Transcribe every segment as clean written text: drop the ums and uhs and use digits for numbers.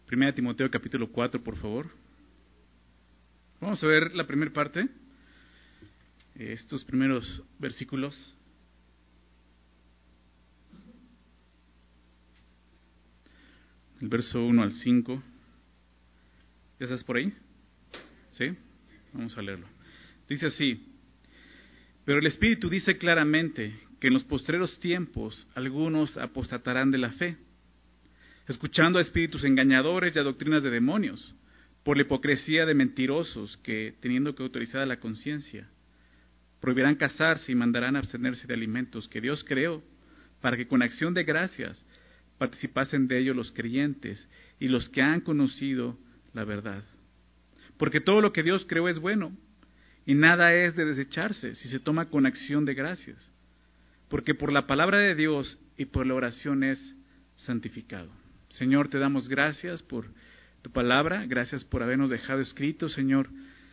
Primera Timoteo capítulo 4, por favor. Vamos a ver la primera parte, estos primeros versículos. El verso 1 al 5. ¿Ya estás por ahí? ¿Sí? Vamos a leerlo. Dice así: Pero el Espíritu dice claramente que en los postreros tiempos algunos apostatarán de la fe, escuchando a espíritus engañadores y a doctrinas de demonios, por la hipocresía de mentirosos que, teniendo que autorizada la conciencia, prohibirán casarse y mandarán abstenerse de alimentos que Dios creó, para que con acción de gracias participasen de ellos los creyentes y los que han conocido la verdad. Porque todo lo que Dios creó es bueno, y nada es de desecharse si se toma con acción de gracias, porque por la palabra de Dios y por la oración es santificado. Señor, te damos gracias por tu palabra, gracias por habernos dejado escrito, Señor,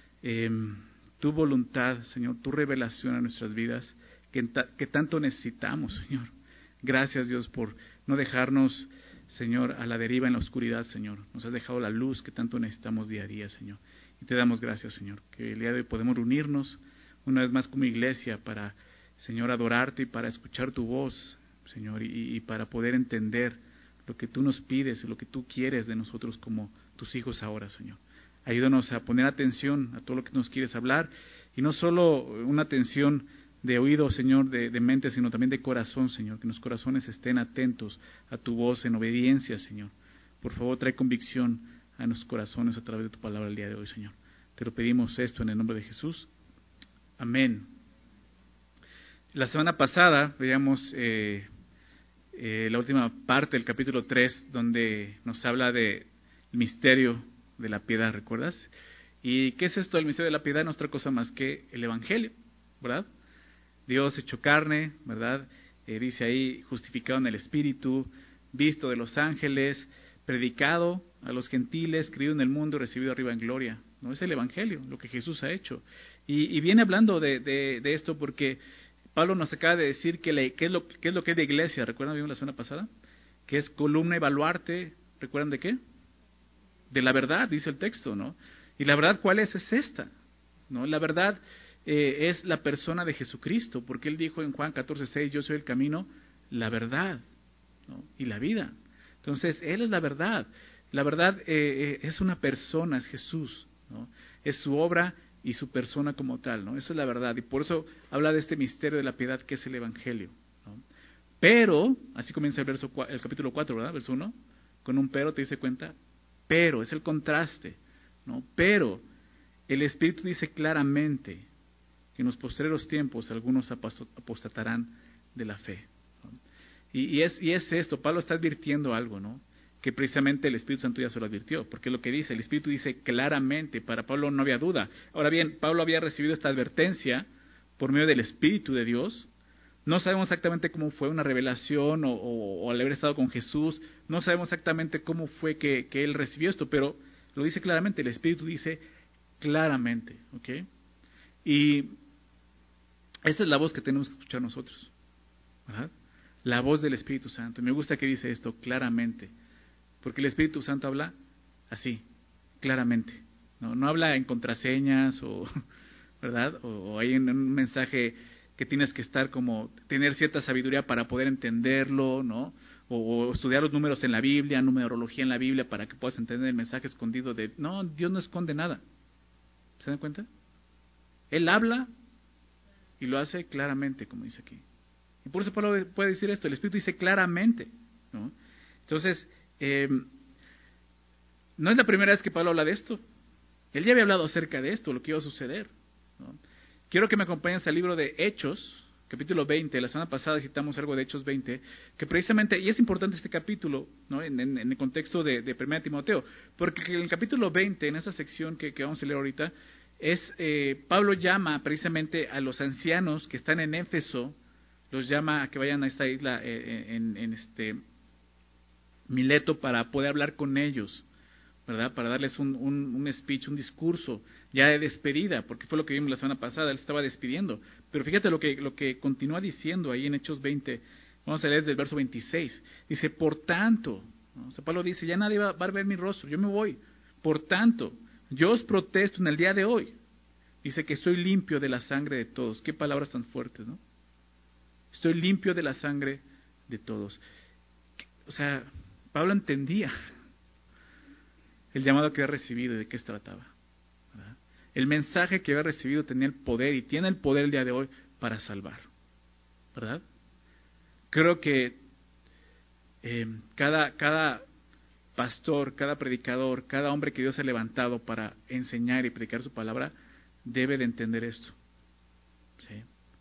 tu voluntad, Señor, tu revelación a nuestras vidas, que tanto necesitamos, Señor. Gracias, Dios, por no dejarnos, Señor, a la deriva en la oscuridad, Señor. Nos has dejado la luz que tanto necesitamos día a día, Señor. Y te damos gracias, Señor, que el día de hoy podemos reunirnos una vez más como iglesia para, Señor, adorarte y para escuchar tu voz, Señor, y para poder entender lo que tú nos pides y lo que tú quieres de nosotros como tus hijos ahora, Señor. Ayúdanos a poner atención a todo lo que nos quieres hablar, y no solo una atención de oído, Señor, de mente, sino también de corazón, Señor, que nuestros corazones estén atentos a tu voz en obediencia, Señor. Por favor, trae convicción a nuestros corazones a través de tu palabra el día de hoy, Señor. Te lo pedimos esto en el nombre de Jesús. Amén. La semana pasada veíamos la última parte del capítulo 3, donde nos habla del misterio de la piedad, ¿recuerdas? ¿Y qué es esto del misterio de la piedad? No es otra cosa más que el Evangelio, ¿verdad? Dios hecho carne, ¿verdad? Dice ahí, justificado en el Espíritu, visto de los ángeles, predicado a los gentiles, creído en el mundo, recibido arriba en gloria. No es el Evangelio, lo que Jesús ha hecho. Y viene hablando de esto porque Pablo nos acaba de decir qué es lo que es la iglesia. ¿Recuerdan? Vimos la semana pasada que es columna y baluarte. ¿Recuerdan de qué? De la verdad, dice el texto, ¿no? Y la verdad, ¿cuál es? Es esta, ¿no? La verdad es la persona de Jesucristo, porque Él dijo en Juan 14:6, yo soy el camino, la verdad, ¿no? Y la vida. Entonces, Él es la verdad. La verdad es una persona, es Jesús, ¿no? Es su obra y su persona como tal, ¿no? Esa es la verdad. Y por eso habla de este misterio de la piedad que es el Evangelio, ¿no? Pero, así comienza el capítulo 4, ¿verdad? Verso 1, con un pero, ¿te dice cuenta? Pero, es el contraste, ¿no? Pero, el Espíritu dice claramente que en los postreros tiempos algunos apostatarán de la fe, ¿no? Y es esto, Pablo está advirtiendo algo, ¿no? Que precisamente el Espíritu Santo ya se lo advirtió, porque lo que dice, el Espíritu dice claramente, para Pablo no había duda. Ahora bien, Pablo había recibido esta advertencia por medio del Espíritu de Dios. No sabemos exactamente cómo fue una revelación o al haber estado con Jesús, no sabemos exactamente cómo fue que él recibió esto, pero lo dice claramente, el Espíritu dice claramente, ¿ok? Y esa es la voz que tenemos que escuchar nosotros, ¿verdad? La voz del Espíritu Santo. Me gusta que dice esto claramente, porque el Espíritu Santo habla así, claramente. No habla en contraseñas ¿verdad? O ahí en un mensaje que tienes que estar como, tener cierta sabiduría para poder entenderlo, ¿no? O estudiar los números en la Biblia, numerología en la Biblia para que puedas entender el mensaje escondido de... No, Dios no esconde nada. ¿Se dan cuenta? Él habla y lo hace claramente, como dice aquí. Y por eso Pablo puede decir esto, el Espíritu dice claramente, ¿no? Entonces, no es la primera vez que Pablo habla de esto. Él ya había hablado acerca de esto, lo que iba a suceder, ¿no? Quiero que me acompañes al libro de Hechos, capítulo 20. La semana pasada citamos algo de Hechos 20, que precisamente, y es importante este capítulo, ¿no? en el contexto de 1 Timoteo, porque en el capítulo 20, en esa sección que vamos a leer ahorita, Pablo llama precisamente a los ancianos que están en Éfeso, los llama a que vayan a esta isla en Mileto para poder hablar con ellos, ¿verdad? Para darles un speech, un discurso ya de despedida, porque fue lo que vimos la semana pasada, él estaba despidiendo. Pero fíjate lo que continúa diciendo ahí en Hechos 20, vamos a leer desde el verso 26. Dice, por tanto, ¿no? O sea, Pablo dice, ya nadie va a ver mi rostro, yo me voy. Por tanto, yo os protesto en el día de hoy. Dice que estoy limpio de la sangre de todos. Qué palabras tan fuertes, ¿no? Estoy limpio de la sangre de todos. O sea, Pablo entendía el llamado que había recibido y de qué se trataba, ¿verdad? El mensaje que había recibido tenía el poder y tiene el poder el día de hoy para salvar, ¿verdad? Creo que cada pastor, cada predicador, cada hombre que Dios ha levantado para enseñar y predicar su palabra, debe de entender esto. ¿Sí?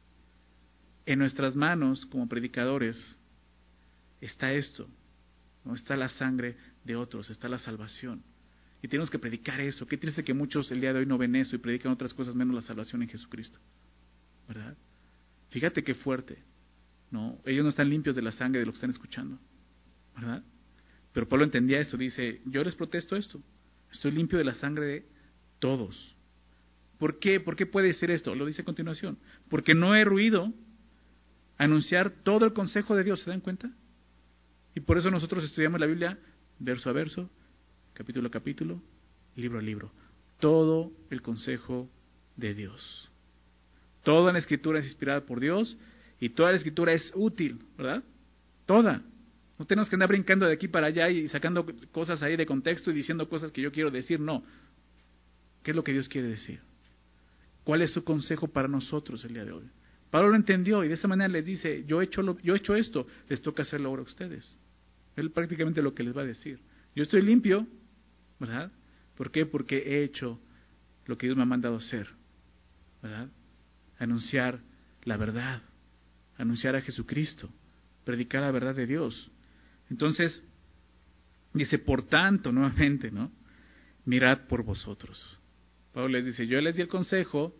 En nuestras manos, como predicadores, está esto, ¿no? Está la sangre de otros, está la salvación. Y tenemos que predicar eso. Qué triste que muchos el día de hoy no ven eso y predican otras cosas menos la salvación en Jesucristo, ¿verdad? Fíjate qué fuerte, ¿no? Ellos no están limpios de la sangre de lo que están escuchando, ¿verdad? Pero Pablo entendía esto, dice, yo les protesto esto, estoy limpio de la sangre de todos. ¿Por qué? ¿Por qué puede decir esto? Lo dice a continuación. Porque no he ruido anunciar todo el consejo de Dios, ¿se dan cuenta? Y por eso nosotros estudiamos la Biblia verso a verso, capítulo a capítulo, libro a libro. Todo el consejo de Dios. Toda la Escritura es inspirada por Dios y toda la Escritura es útil, ¿verdad? Toda. No tenemos que andar brincando de aquí para allá y sacando cosas ahí de contexto y diciendo cosas que yo quiero decir, no. ¿Qué es lo que Dios quiere decir? ¿Cuál es su consejo para nosotros el día de hoy? Pablo lo entendió y de esa manera les dice, yo he hecho esto, les toca hacerlo ahora a ustedes. Es prácticamente lo que les va a decir. Yo estoy limpio, ¿verdad? ¿Por qué? Porque he hecho lo que Dios me ha mandado hacer, ¿verdad? Anunciar la verdad, anunciar a Jesucristo, predicar la verdad de Dios. Entonces, dice, por tanto, nuevamente, ¿no? Mirad por vosotros. Pablo les dice, yo les di el consejo,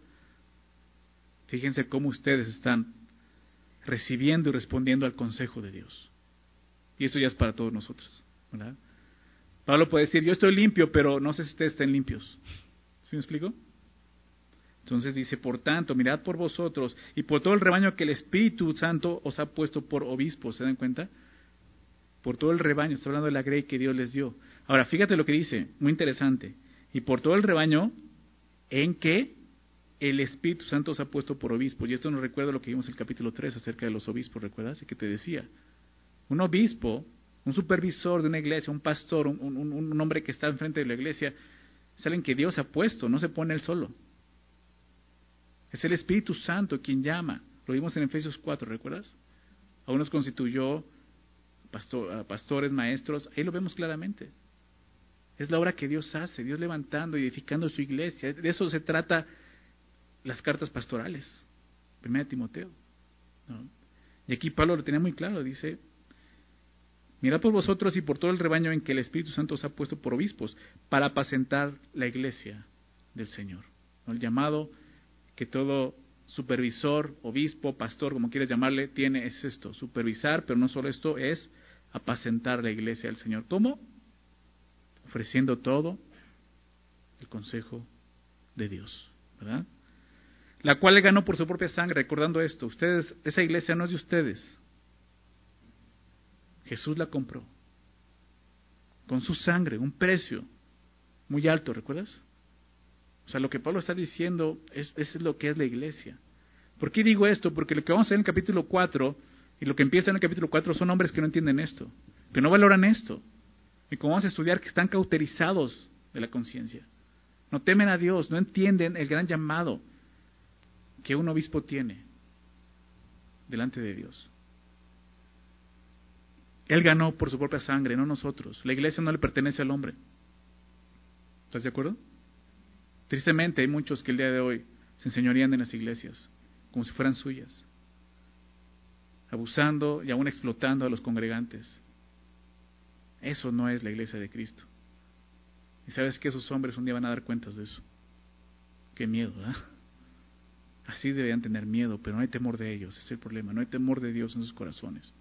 fíjense cómo ustedes están recibiendo y respondiendo al consejo de Dios. Y esto ya es para todos nosotros, ¿verdad? Pablo puede decir, yo estoy limpio, pero no sé si ustedes estén limpios. ¿Sí me explico? Entonces dice, por tanto, mirad por vosotros y por todo el rebaño que el Espíritu Santo os ha puesto por obispos, ¿se dan cuenta? Por todo el rebaño, está hablando de la grey que Dios les dio. Ahora, fíjate lo que dice, muy interesante. Y por todo el rebaño en que el Espíritu Santo os ha puesto por obispos. Y esto nos recuerda lo que vimos en el capítulo 3 acerca de los obispos, ¿recuerdas? Y que te decía, un obispo, un supervisor de una iglesia, un pastor, un hombre que está enfrente de la iglesia, es alguien que Dios ha puesto, no se pone él solo. Es el Espíritu Santo quien llama. Lo vimos en Efesios 4, ¿recuerdas? A unos constituyó pastores, maestros, ahí lo vemos claramente. Es la obra que Dios hace, Dios levantando y edificando su iglesia. De eso se trata las cartas pastorales, 1 Timoteo, ¿no? Y aquí Pablo lo tenía muy claro, dice, mirad por vosotros y por todo el rebaño en que el Espíritu Santo os ha puesto por obispos, para apacentar la iglesia del Señor, ¿no? El llamado que todo supervisor, obispo, pastor, como quieras llamarle, tiene es esto, supervisar, pero no solo esto, es apacentar la iglesia del Señor. ¿Cómo? Ofreciendo todo el consejo de Dios, ¿verdad? La cual le ganó por su propia sangre, recordando esto, ustedes, esa iglesia no es de ustedes. Jesús la compró con su sangre, un precio muy alto, ¿recuerdas? O sea, lo que Pablo está diciendo es lo que es la iglesia. ¿Por qué digo esto? Porque lo que vamos a ver en el capítulo 4 y lo que empieza en el capítulo 4 son hombres que no entienden esto, que no valoran esto. Y como vamos a estudiar, que están cauterizados de la conciencia. No temen a Dios, no entienden el gran llamado que un obispo tiene delante de Dios. Él ganó por su propia sangre, no nosotros. La iglesia no le pertenece al hombre. ¿Estás de acuerdo? Tristemente hay muchos que el día de hoy se enseñorean en las iglesias como si fueran suyas, abusando y aún explotando a los congregantes. Eso no es la iglesia de Cristo. Y sabes que esos hombres un día van a dar cuentas de eso. Qué miedo, ¿verdad? Así deberían tener miedo, pero no hay temor de ellos, ese es el problema. No hay temor de Dios en sus corazones.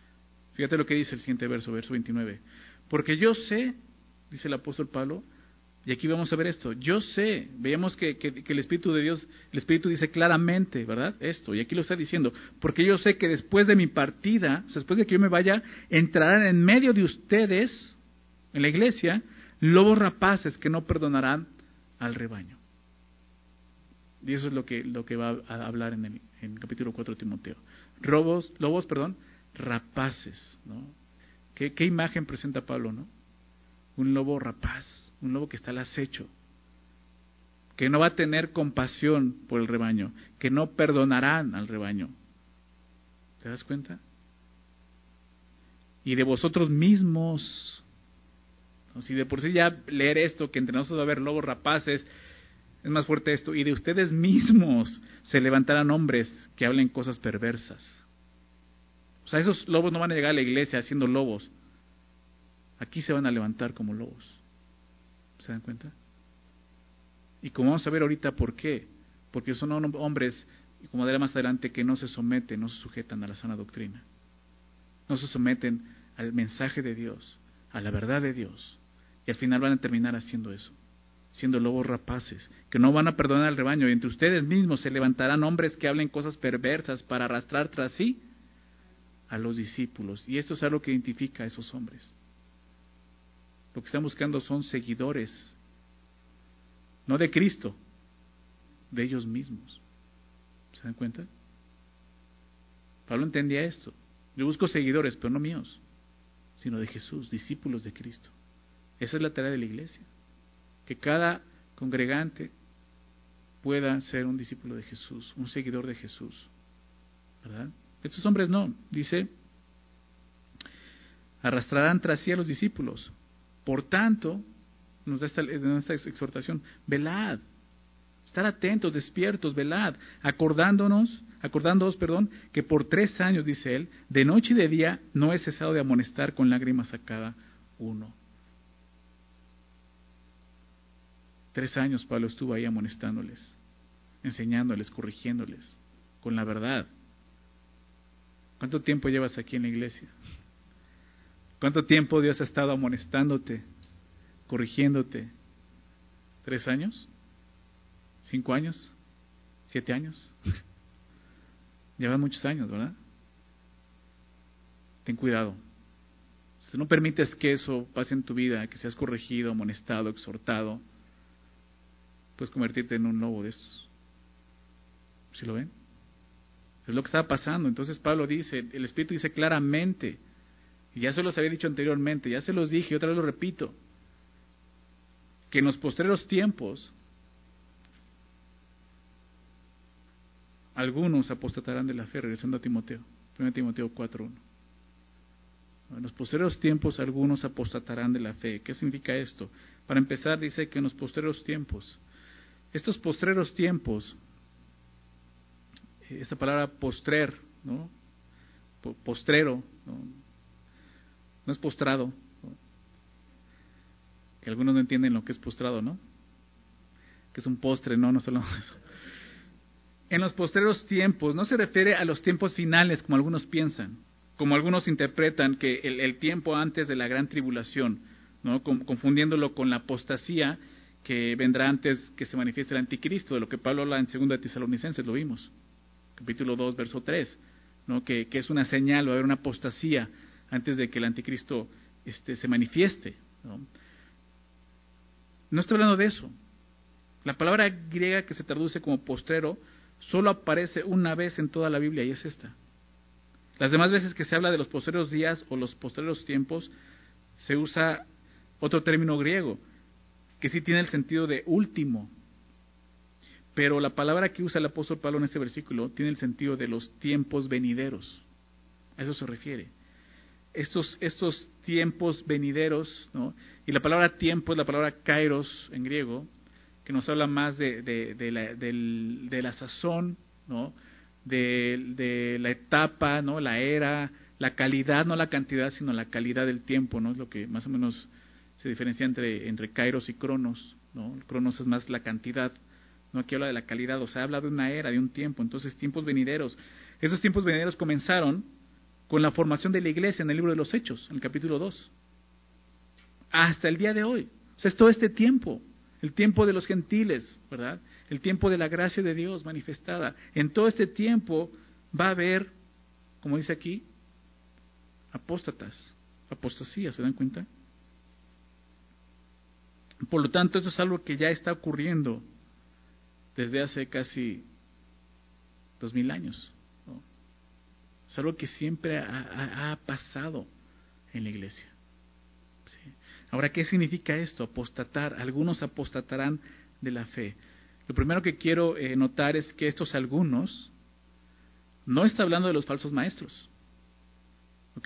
Fíjate lo que dice el siguiente verso, verso 29. Porque yo sé, dice el apóstol Pablo, Y aquí vamos a ver esto. Yo sé, veamos que el Espíritu de Dios, el Espíritu dice claramente, ¿verdad? Esto, y aquí lo está diciendo. Porque yo sé que después de mi partida, o sea, después de que yo me vaya, entrarán en medio de ustedes, en la iglesia, lobos rapaces que no perdonarán al rebaño. Y eso es lo que va a hablar en el capítulo 4 de Timoteo. Lobos, rapaces, ¿no? ¿Qué imagen presenta Pablo, no? Un lobo rapaz, un lobo que está al acecho, que no va a tener compasión por el rebaño, que no perdonarán al rebaño. ¿Te das cuenta? Y de vosotros mismos, ¿no? Si de por sí ya leer esto, que entre nosotros va a haber lobos rapaces, es más fuerte esto, y de ustedes mismos se levantarán hombres que hablen cosas perversas. O sea, esos lobos no van a llegar a la iglesia siendo lobos. Aquí se van a levantar como lobos. ¿Se dan cuenta? Y como vamos a ver ahorita por qué. Porque son hombres, como dirá más adelante, que no se someten, no se sujetan a la sana doctrina. No se someten al mensaje de Dios, a la verdad de Dios. Y al final van a terminar haciendo eso, siendo lobos rapaces, que no van a perdonar al rebaño. Y entre ustedes mismos se levantarán hombres que hablen cosas perversas para arrastrar tras sí a los discípulos. Y esto es algo que identifica a esos hombres. Lo que están buscando son seguidores, no de Cristo, de ellos mismos. ¿Se dan cuenta? Pablo entendía esto. Yo busco seguidores, pero no míos, sino de Jesús, discípulos de Cristo. Esa es la tarea de la iglesia. Que cada congregante pueda ser un discípulo de Jesús, un seguidor de Jesús. ¿Verdad? Estos hombres no, dice, arrastrarán tras sí a los discípulos. Por tanto, nos da esta exhortación, velad, estar atentos, despiertos, velad, acordándoos, que por 3 años, dice él, de noche y de día no he cesado de amonestar con lágrimas a cada uno. 3 años Pablo estuvo ahí amonestándoles, enseñándoles, corrigiéndoles, con la verdad. ¿Cuánto tiempo llevas aquí en la iglesia? ¿Cuánto tiempo Dios ha estado amonestándote, corrigiéndote? ¿3 años? ¿5 años? ¿7 años? Llevan muchos años, ¿verdad? Ten cuidado. Si no permites que eso pase en tu vida, que seas corregido, amonestado, exhortado, puedes convertirte en un lobo de esos. ¿Sí lo ven? Es lo que estaba pasando. Entonces Pablo dice, el Espíritu dice claramente, y ya se los había dicho anteriormente, ya se los dije y otra vez lo repito, que en los postreros tiempos algunos apostatarán de la fe, regresando a Timoteo, 1 Timoteo 4:1. En los postreros tiempos algunos apostatarán de la fe. ¿Qué significa esto? Para empezar dice que en los postreros tiempos, estos postreros tiempos, esta palabra postrer, ¿no? Postrero, no es postrado, ¿no? Que algunos no entienden lo que es postrado, ¿no? Que es un postre, no solo eso. En los postreros tiempos no se refiere a los tiempos finales como algunos piensan, como algunos interpretan que el tiempo antes de la gran tribulación, ¿no? Confundiéndolo con la apostasía que vendrá antes que se manifieste el anticristo, de lo que Pablo habla en 2 de Tesalonicenses, lo vimos, capítulo 2, verso 3, ¿no? Que es una señal, va a haber una apostasía antes de que el anticristo se manifieste, ¿no? No estoy hablando de eso. La palabra griega que se traduce como postrero solo aparece una vez en toda la Biblia y es esta. Las demás veces que se habla de los postreros días o los postreros tiempos se usa otro término griego que sí tiene el sentido de último, pero la palabra que usa el apóstol Pablo en este versículo tiene el sentido de los tiempos venideros. A eso se refiere. Estos tiempos venideros, ¿no? Y la palabra tiempo es la palabra kairos en griego, que nos habla más de la sazón, ¿no? De la etapa, ¿no? La era, la calidad, no la cantidad, sino la calidad del tiempo, ¿no? Es lo que más o menos se diferencia entre kairos y cronos, ¿no? El cronos es más la cantidad, ¿no? Aquí habla de la calidad, o sea, habla de una era, de un tiempo. Entonces, tiempos venideros. Esos tiempos venideros comenzaron con la formación de la iglesia en el libro de los Hechos, en el capítulo 2, hasta el día de hoy. O sea, es todo este tiempo. el tiempo de los gentiles, ¿verdad? El tiempo de la gracia de Dios manifestada. En todo este tiempo va a haber, como dice aquí, apóstatas, apostasía, ¿se dan cuenta? Por lo tanto, esto es algo que ya está ocurriendo desde hace casi 2000 años, ¿no? Es algo que siempre ha pasado en la iglesia. ¿Sí? Ahora, ¿qué significa esto? Apostatar. Algunos apostatarán de la fe. Lo primero que quiero notar es que estos algunos no está hablando de los falsos maestros. ¿Ok?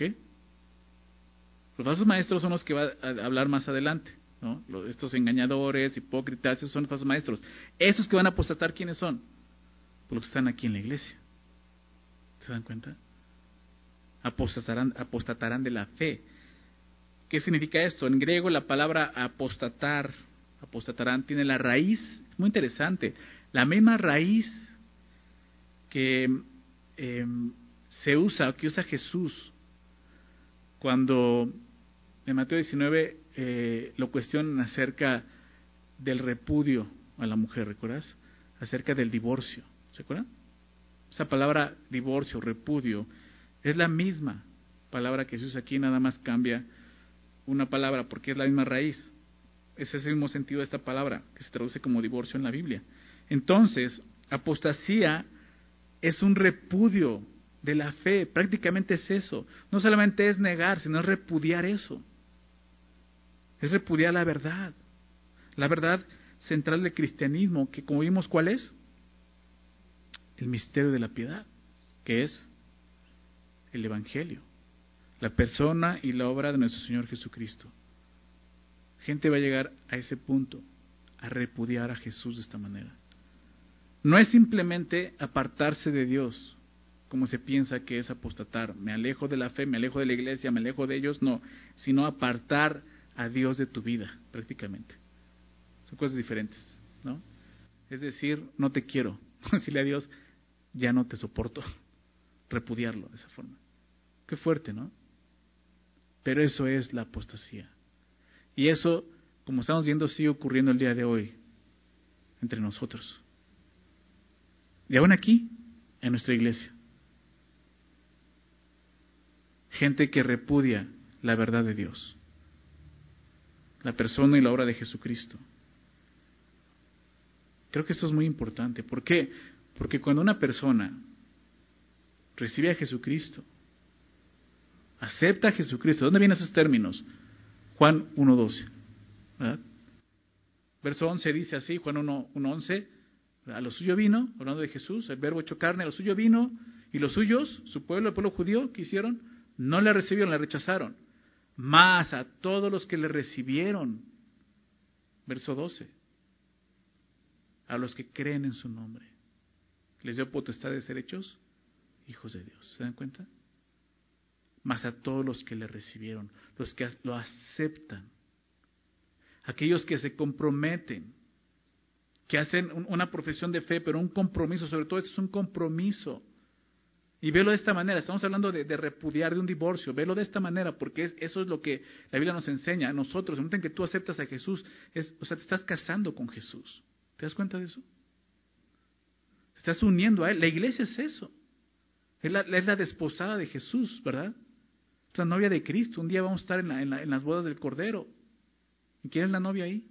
Los falsos maestros son los que va a hablar más adelante, ¿no? Estos engañadores, hipócritas, esos son los falsos maestros. Esos que van a apostatar, ¿quiénes son? Pues los que están aquí en la iglesia. ¿Se dan cuenta? Apostatarán de la fe. ¿Qué significa esto? En griego la palabra apostatarán, tiene la raíz, muy interesante, la misma raíz que que usa Jesús cuando en Mateo 19 lo cuestionan acerca del repudio a la mujer, ¿recuerdas? Acerca del divorcio, ¿se acuerdan? Esa palabra divorcio, repudio, es la misma palabra que se usa aquí, nada más cambia una palabra porque es la misma raíz. Ese es el mismo sentido de esta palabra, que se traduce como divorcio en la Biblia. Entonces, apostasía es un repudio de la fe, prácticamente es eso. No solamente es negar, sino es repudiar eso. Es repudiar la verdad central del cristianismo, que como vimos, ¿cuál es? El misterio de la piedad, que es el Evangelio, la persona y la obra de nuestro Señor Jesucristo. Gente va a llegar a ese punto, a repudiar a Jesús de esta manera. No es simplemente apartarse de Dios, como se piensa que es apostatar. Me alejo de la fe, me alejo de la iglesia, me alejo de ellos, no, sino apartar a Dios de tu vida, prácticamente. Son cosas diferentes, ¿no? Es decir, no te quiero. Decirle a Dios, ya no te soporto. Repudiarlo de esa forma. Qué fuerte, ¿no? Pero eso es la apostasía. Y eso, como estamos viendo, sigue ocurriendo el día de hoy entre nosotros. Y aún aquí, en nuestra iglesia. Gente que repudia la verdad de Dios, la persona y la obra de Jesucristo. Creo que esto es muy importante. ¿Por qué? Porque cuando una persona recibe a Jesucristo, acepta a Jesucristo, ¿dónde vienen esos términos? Juan 1:12, ¿verdad? Verso 11 dice así, Juan 1:11, a lo suyo vino, hablando de Jesús, el verbo hecho carne, a lo suyo vino, y los suyos, su pueblo, el pueblo judío, ¿qué hicieron? No le recibieron, le rechazaron. Mas a todos los que le recibieron, verso 12, a los que creen en su nombre, les dio potestad de ser hechos hijos de Dios. ¿Se dan cuenta? Mas a todos los que le recibieron, los que lo aceptan, aquellos que se comprometen, que hacen una profesión de fe, pero un compromiso, sobre todo esto es un compromiso. Y velo de esta manera, estamos hablando de repudiar, de un divorcio, velo de esta manera, porque eso es lo que la Biblia nos enseña a nosotros. En el momento en que tú aceptas a Jesús, o sea, te estás casando con Jesús. ¿Te das cuenta de eso? Te estás uniendo a Él. La iglesia es eso. Es la desposada de Jesús, ¿verdad? Es la novia de Cristo. Un día vamos a estar en las bodas del Cordero. ¿Y quién es la novia ahí?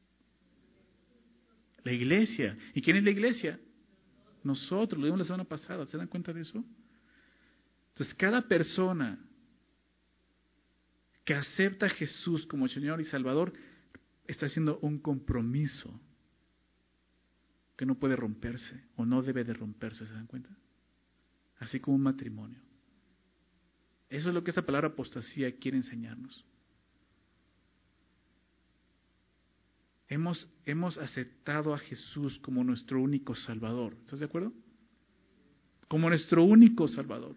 La iglesia. ¿Y quién es la iglesia? Nosotros, lo vimos la semana pasada. ¿Se dan cuenta de eso? Entonces, cada persona que acepta a Jesús como Señor y Salvador está haciendo un compromiso que no puede romperse o no debe de romperse, ¿se dan cuenta? Así como un matrimonio. Eso es lo que esta palabra apostasía quiere enseñarnos. Hemos aceptado a Jesús como nuestro único Salvador. ¿Estás de acuerdo? Como nuestro único Salvador.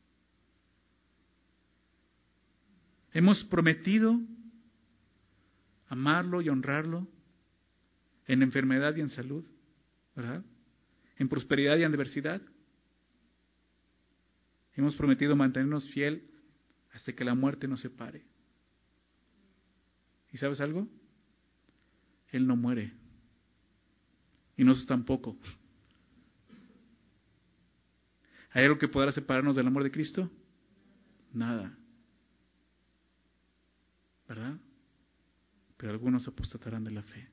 Hemos prometido amarlo y honrarlo en enfermedad y en salud, ¿verdad? En prosperidad y en adversidad. Hemos prometido mantenernos fiel hasta que la muerte nos separe. ¿Y sabes algo? Él no muere. Y nosotros tampoco. ¿Hay algo que podrá separarnos del amor de Cristo? Nada. ¿Verdad? Pero algunos apostatarán de la fe.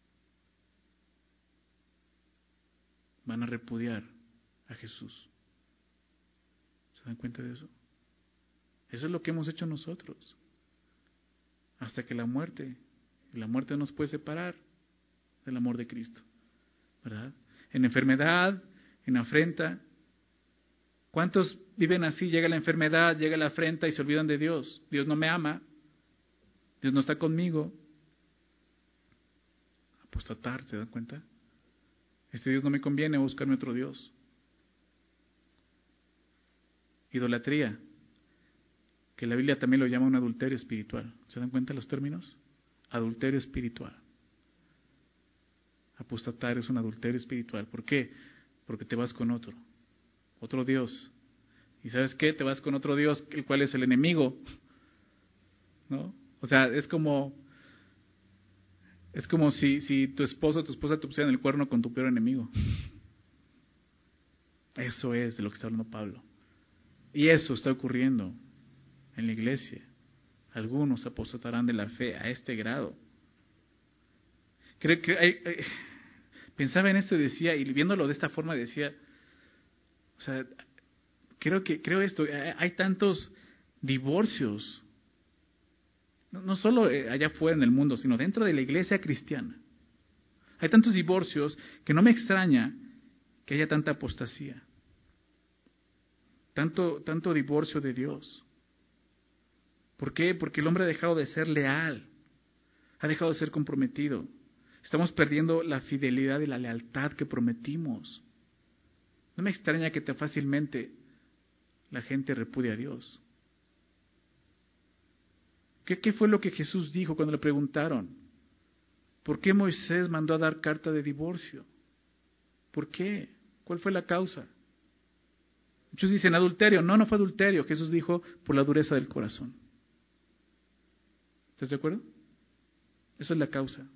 Van a repudiar a Jesús. ¿Se dan cuenta de eso? Eso es lo que hemos hecho nosotros. Hasta que la muerte nos puede separar del amor de Cristo. ¿Verdad? En enfermedad, en afrenta. ¿Cuántos viven así? Llega la enfermedad, llega la afrenta y se olvidan de Dios. Dios no me ama. Dios no está conmigo. Apostatar, ¿se dan cuenta? Este Dios no me conviene, voy a buscarme otro Dios. Idolatría, que la Biblia también lo llama un adulterio espiritual. ¿Se dan cuenta los términos? Adulterio espiritual. Apostatar es un adulterio espiritual. ¿Por qué? Porque te vas con otro Dios. ¿Y sabes qué? Te vas con otro Dios, el cual es el enemigo. ¿No? O sea, es como si tu esposo o tu esposa te pusieran el cuerno con tu peor enemigo. Eso es de lo que está hablando Pablo. Y eso está ocurriendo en la iglesia. Algunos apostatarán de la fe a este grado. Creo que pensaba en esto y decía, y viéndolo de esta forma decía, o sea, creo esto, hay tantos divorcios, no solo allá afuera en el mundo, sino dentro de la iglesia cristiana. Hay tantos divorcios que no me extraña que haya tanta apostasía. Tanto divorcio de Dios. ¿Por qué? Porque el hombre ha dejado de ser leal, ha dejado de ser comprometido. Estamos perdiendo la fidelidad y la lealtad que prometimos. No me extraña que tan fácilmente la gente repudia a Dios. ¿Qué fue lo que Jesús dijo cuando le preguntaron? ¿Por qué Moisés mandó a dar carta de divorcio? ¿Por qué? ¿Cuál fue la causa? Muchos dicen adulterio. No fue adulterio. Jesús dijo por la dureza del corazón. ¿Estás de acuerdo? Esa es la causa.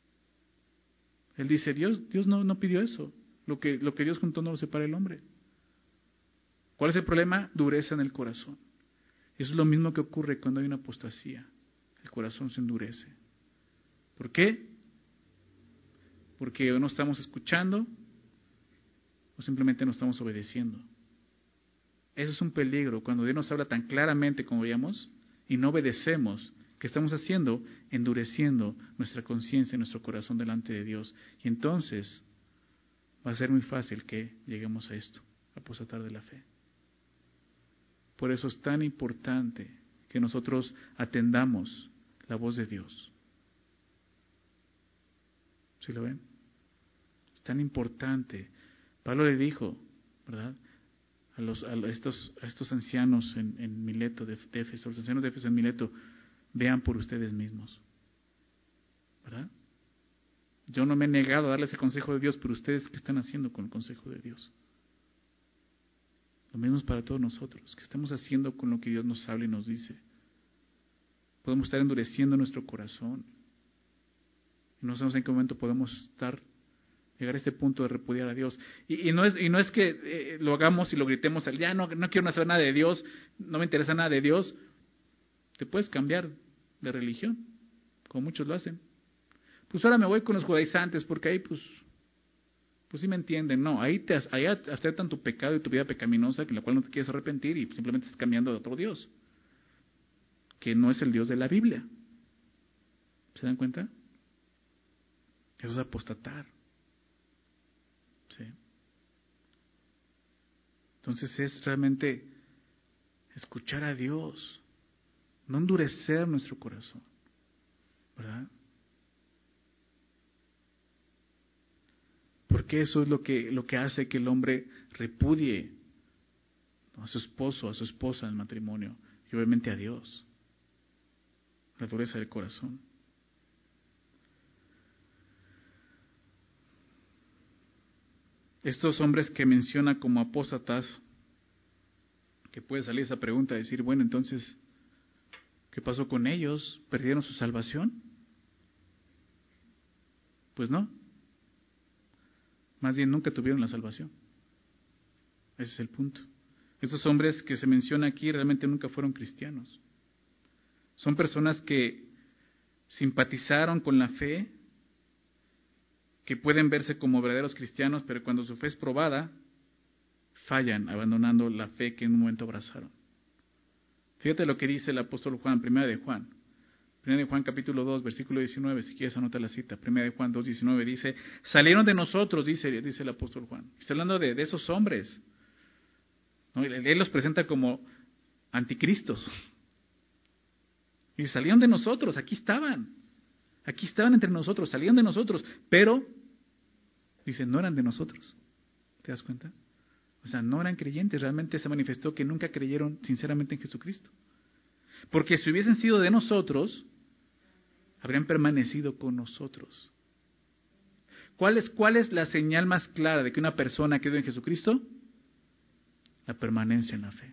Él dice, Dios no pidió eso. Lo que Dios juntó no lo separa el hombre. ¿Cuál es el problema? Dureza en el corazón. Eso es lo mismo que ocurre cuando hay una apostasía. El corazón se endurece. ¿Por qué? Porque o no estamos escuchando o simplemente no estamos obedeciendo. Eso es un peligro. Cuando Dios nos habla tan claramente como veíamos y no obedecemos, ¿qué estamos haciendo? Endureciendo nuestra conciencia y nuestro corazón delante de Dios. Y entonces va a ser muy fácil que lleguemos a esto, a apostatar de la fe. Por eso es tan importante que nosotros atendamos la voz de Dios. ¿Sí lo ven? Es tan importante. Pablo le dijo, ¿verdad? A estos ancianos en Mileto de Éfeso, los ancianos de Éfeso en Mileto, vean por ustedes mismos. ¿Verdad? Yo no me he negado a darles el consejo de Dios, pero ustedes, ¿qué están haciendo con el consejo de Dios? Lo mismo es para todos nosotros. ¿Qué estamos haciendo con lo que Dios nos habla y nos dice? Podemos estar endureciendo nuestro corazón. Y no sabemos en qué momento podemos llegar a este punto de repudiar a Dios. Y no es que lo hagamos y lo gritemos, ya no quiero saber nada de Dios, no me interesa nada de Dios. Te puedes cambiar de religión, como muchos lo hacen. Pues ahora me voy con los judaizantes, porque ahí pues sí me entienden. No, ahí aceptan tu pecado y tu vida pecaminosa, en la cual no te quieres arrepentir y simplemente estás cambiando de otro Dios, que no es el Dios de la Biblia. ¿Se dan cuenta? Eso es apostatar. ¿Sí? Entonces es realmente escuchar a Dios, no endurecer nuestro corazón, ¿verdad? Porque eso es lo que hace que el hombre repudie a su esposo, a su esposa en el matrimonio, y obviamente a Dios. La dureza del corazón. Estos hombres que menciona como apóstatas, que puede salir esa pregunta, decir, bueno, entonces, ¿qué pasó con ellos? ¿Perdieron su salvación? Pues no. Más bien nunca tuvieron la salvación. Ese es el punto. Estos hombres que se menciona aquí realmente nunca fueron cristianos. Son personas que simpatizaron con la fe, que pueden verse como verdaderos cristianos, pero cuando su fe es probada, fallan abandonando la fe que en un momento abrazaron. Fíjate lo que dice el apóstol Juan, Primera de Juan. Primera de Juan capítulo 2, versículo 19, si quieres anota la cita. Primera de Juan 2, 19 dice, salieron de nosotros, dice el apóstol Juan. Está hablando de esos hombres, ¿no? Él los presenta como anticristos. Y salieron de nosotros, aquí estaban entre nosotros, salieron de nosotros, pero, dice, no eran de nosotros. ¿Te das cuenta? O sea, no eran creyentes, realmente se manifestó que nunca creyeron sinceramente en Jesucristo. Porque si hubiesen sido de nosotros, habrían permanecido con nosotros. ¿Cuál es la señal más clara de que una persona cree en Jesucristo? La permanencia en la fe.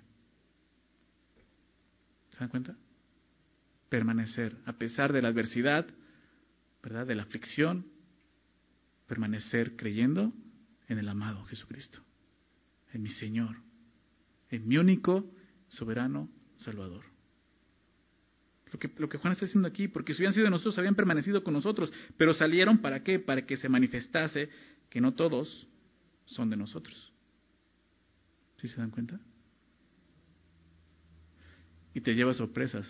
¿Se dan cuenta? Permanecer, a pesar de la adversidad, ¿verdad? De la aflicción, permanecer creyendo en el amado Jesucristo, en mi Señor, en mi único, soberano Salvador. Lo que Juan está diciendo aquí, porque si hubieran sido de nosotros, habían permanecido con nosotros, pero salieron ¿para qué? Para que se manifestase que no todos son de nosotros. ¿Sí se dan cuenta? Y te lleva sorpresas,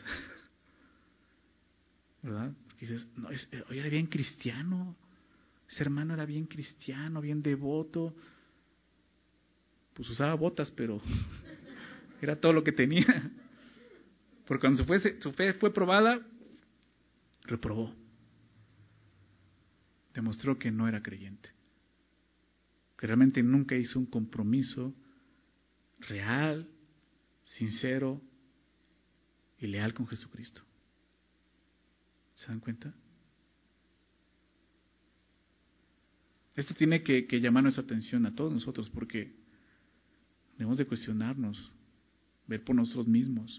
¿verdad? Porque dices, no, oye, era bien cristiano, ese hermano era bien cristiano, bien devoto, pues usaba botas, pero era todo lo que tenía. Porque cuando su fe fue probada, reprobó. Demostró que no era creyente. Que realmente nunca hizo un compromiso real, sincero y leal con Jesucristo. ¿Se dan cuenta? Esto tiene que llamar nuestra atención a todos nosotros, porque debemos de cuestionarnos, ver por nosotros mismos.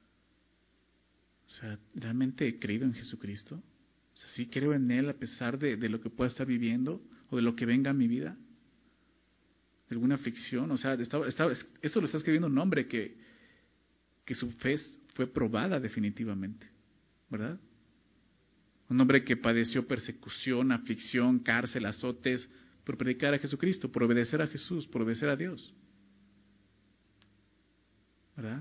O sea, ¿realmente he creído en Jesucristo? O sea, ¿sí creo en Él a pesar de lo que pueda estar viviendo o de lo que venga a mi vida? ¿De alguna aflicción? O sea, esto lo está escribiendo un hombre que su fe fue probada definitivamente, ¿verdad? Un hombre que padeció persecución, aflicción, cárcel, azotes, por predicar a Jesucristo, por obedecer a Jesús, por obedecer a Dios. ¿Verdad?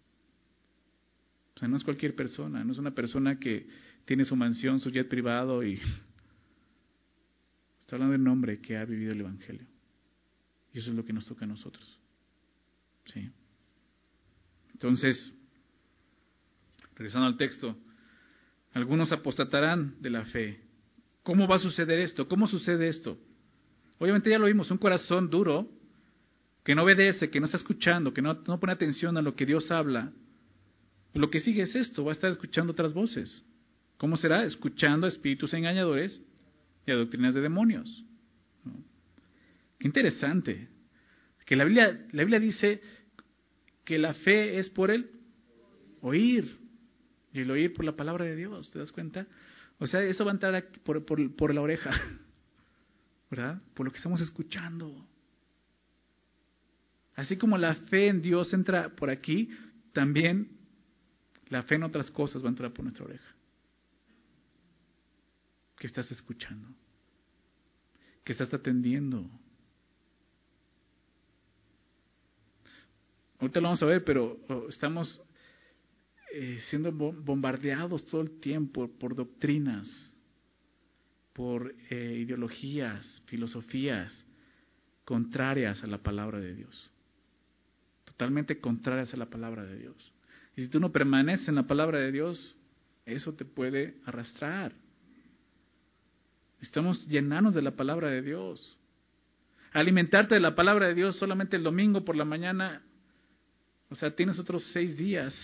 O sea, no es cualquier persona, no es una persona que tiene su mansión, su jet privado y está hablando de un hombre que ha vivido el Evangelio. Y eso es lo que nos toca a nosotros. ¿Sí? Entonces, regresando al texto, algunos apostatarán de la fe. ¿Cómo va a suceder esto? ¿Cómo sucede esto? Obviamente ya lo vimos, un corazón duro, que no obedece, que no está escuchando, que no pone atención a lo que Dios habla. Lo que sigue es esto, va a estar escuchando otras voces. ¿Cómo será? Escuchando a espíritus engañadores y a doctrinas de demonios. ¿No? Qué interesante. Que la Biblia dice que la fe es por el oír. Y el oír por la palabra de Dios, ¿te das cuenta? O sea, eso va a entrar aquí por la oreja, ¿verdad? Por lo que estamos escuchando. Así como la fe en Dios entra por aquí, también la fe en otras cosas va a entrar por nuestra oreja. ¿Qué estás escuchando? ¿Qué estás atendiendo? Ahorita lo vamos a ver, pero estamos siendo bombardeados todo el tiempo por doctrinas, por ideologías, filosofías contrarias a la palabra de Dios. Totalmente contrarias a la palabra de Dios. Y si tú no permaneces en la palabra de Dios, eso te puede arrastrar. Estamos llenarnos de la palabra de Dios. Alimentarte de la palabra de Dios solamente el domingo por la mañana, o sea, tienes otros 6 días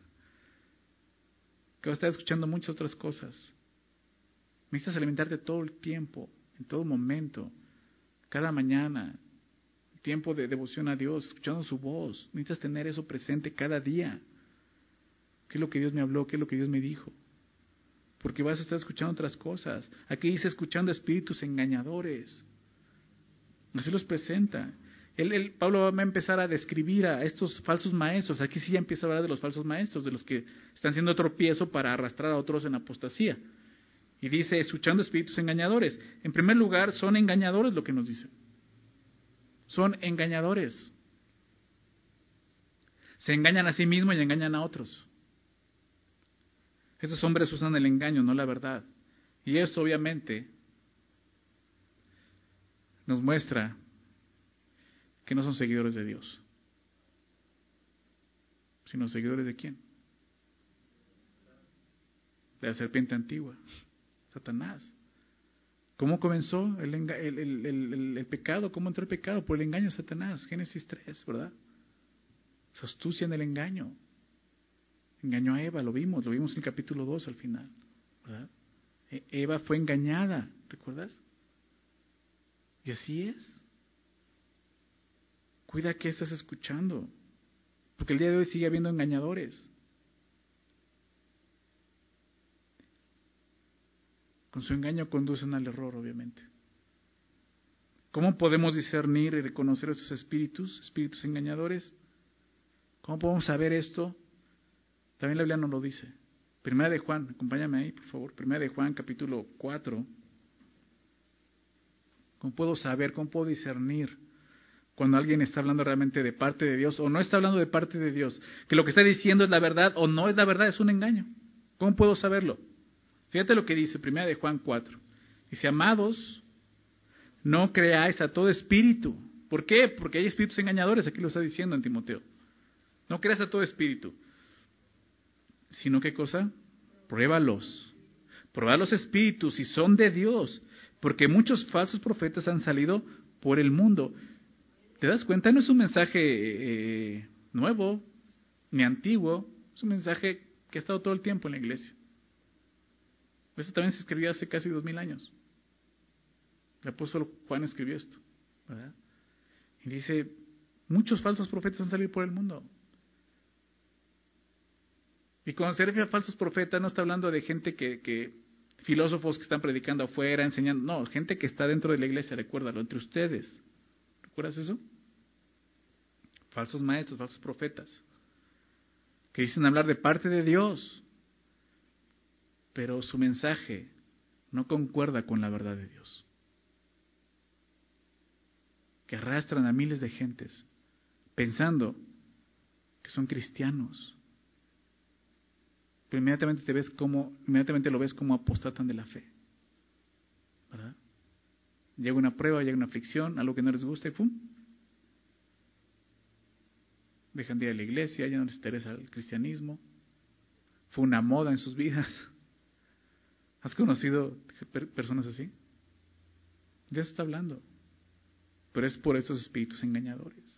que vas a estar escuchando muchas otras cosas. Necesitas alimentarte todo el tiempo, en todo momento, cada mañana, tiempo de devoción a Dios, escuchando su voz. Necesitas tener eso presente cada día. ¿Qué es lo que Dios me habló? ¿Qué es lo que Dios me dijo? porque vas a estar escuchando otras cosas. Aquí dice escuchando espíritus engañadores. Así los presenta. Pablo va a empezar a describir a estos falsos maestros. Aquí sí ya empieza a hablar de los falsos maestros, de los que están siendo tropiezo para arrastrar a otros en apostasía. Y dice, escuchando espíritus engañadores. En primer lugar, son engañadores lo que nos dice. Son engañadores. Se engañan a sí mismos y engañan a otros. Esos hombres usan el engaño, no la verdad. Y eso obviamente nos muestra que no son seguidores de Dios, sino seguidores de quién? De la serpiente antigua, Satanás. ¿Cómo comenzó el pecado? ¿Cómo entró el pecado? Por el engaño de Satanás, Génesis 3, ¿verdad? Se astucia en el engaño. Engañó a Eva, lo vimos en el capítulo 2 al final, ¿verdad? Eva fue engañada, ¿recuerdas? Y así es. Cuida que estás escuchando, porque el día de hoy sigue habiendo engañadores. Con su engaño conducen al error, obviamente. ¿Cómo podemos discernir y reconocer estos espíritus engañadores? ¿Cómo podemos saber esto? También la Biblia nos lo dice. Primera de Juan, acompáñame ahí, por favor. Primera de Juan, capítulo 4. ¿Cómo puedo saber, cómo puedo discernir cuando alguien está hablando realmente de parte de Dios o no está hablando de parte de Dios? Que lo que está diciendo es la verdad o no es la verdad, es un engaño. ¿Cómo puedo saberlo? Fíjate lo que dice Primera de Juan 4. Dice, amados, no creáis a todo espíritu. ¿Por qué? Porque hay espíritus engañadores, aquí lo está diciendo en Timoteo. No creas a todo espíritu. Sino, ¿qué cosa? Pruébalos. Prueba los espíritus si son de Dios, porque muchos falsos profetas han salido por el mundo. ¿Te das cuenta? No es un mensaje nuevo, ni antiguo, es un mensaje que ha estado todo el tiempo en la iglesia. Esto también se escribió hace casi 2000 años. El apóstol Juan escribió esto, ¿verdad? Y dice, muchos falsos profetas han salido por el mundo. Y cuando se refiere a falsos profetas, no está hablando de gente filósofos que están predicando afuera, enseñando. No, gente que está dentro de la iglesia, recuérdalo, entre ustedes. ¿Recuerdas eso? Falsos maestros, falsos profetas, que dicen hablar de parte de Dios, pero su mensaje no concuerda con la verdad de Dios. Que arrastran a miles de gentes pensando que son cristianos. Pero inmediatamente lo ves como apostatan de la fe, ¿verdad? Llega una prueba, llega una aflicción, algo que no les gusta y ¡pum! Dejan de ir a la iglesia, ya no les interesa el cristianismo. Fue una moda en sus vidas. ¿Has conocido personas así? Dios está hablando. Pero es por esos espíritus engañadores.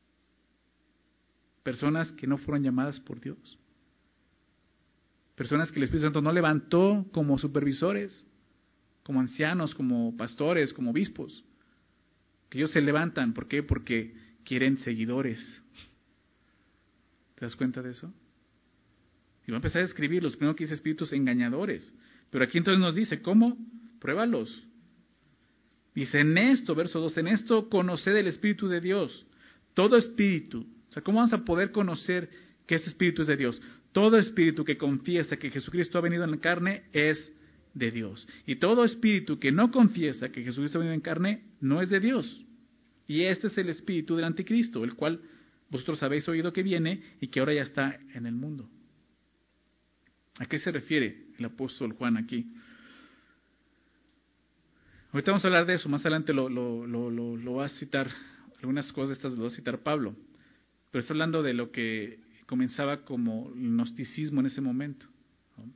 Personas que no fueron llamadas por Dios. Personas que el Espíritu Santo no levantó como supervisores, como ancianos, como pastores, como obispos. Que ellos se levantan. ¿Por qué? Porque quieren seguidores. ¿Te das cuenta de eso? Y va a empezar a escribir los primeros que dice espíritus engañadores. Pero aquí entonces nos dice, ¿cómo? Pruébalos. Dice en esto, verso 2, en esto conoced el Espíritu de Dios. Todo espíritu. O sea, ¿cómo vamos a poder conocer que este Espíritu es de Dios? Todo espíritu que confiesa que Jesucristo ha venido en la carne es de Dios. Y todo espíritu que no confiesa que Jesucristo ha venido en carne no es de Dios. Y este es el espíritu del anticristo, el cual vosotros habéis oído que viene y que ahora ya está en el mundo. ¿A qué se refiere el apóstol Juan aquí? Ahorita vamos a hablar de eso, más adelante lo va a citar, algunas cosas estas lo va a citar Pablo, pero está hablando de lo que comenzaba como el gnosticismo en ese momento, ¿no?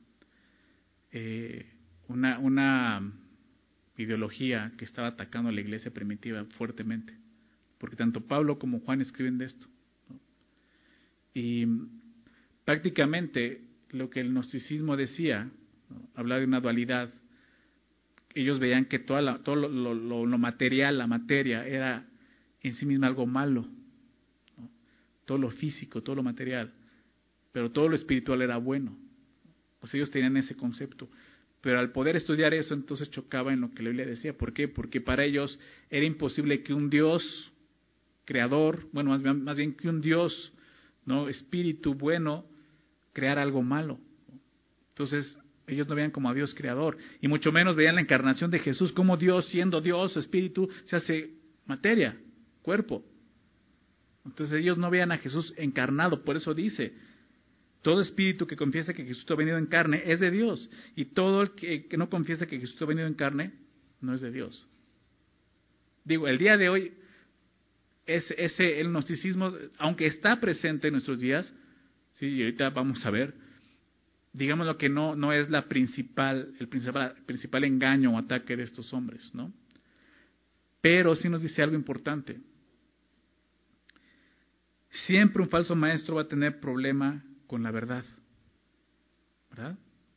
Una ideología que estaba atacando a la iglesia primitiva fuertemente, porque tanto Pablo como Juan escriben de esto, ¿no? Y prácticamente lo que el gnosticismo decía, ¿no? Hablar de una dualidad. Ellos veían que todo lo material, la materia, era en sí misma algo malo, ¿no? Todo lo físico, todo lo material, pero todo lo espiritual era bueno. Pues ellos tenían ese concepto. Pero al poder estudiar eso, entonces chocaba en lo que la Biblia decía. ¿Por qué? Porque para ellos era imposible que un Dios creador, bueno, más bien que un Dios, ¿no?, espíritu bueno, creara algo malo. Entonces, ellos no veían como a Dios creador, y mucho menos veían la encarnación de Jesús, como Dios, siendo Dios, espíritu, se hace materia, cuerpo. Entonces ellos no veían a Jesús encarnado, por eso dice, todo espíritu que confiesa que Jesús ha venido en carne es de Dios, y todo el que no confiesa que Jesús ha venido en carne no es de Dios. Digo, el día de hoy, el gnosticismo, aunque está presente en nuestros días, sí, y ahorita vamos a ver, digamos lo que no es el principal engaño o ataque de estos hombres, ¿no? Pero sí nos dice algo importante. Siempre un falso maestro va a tener problema con la verdad, ¿verdad?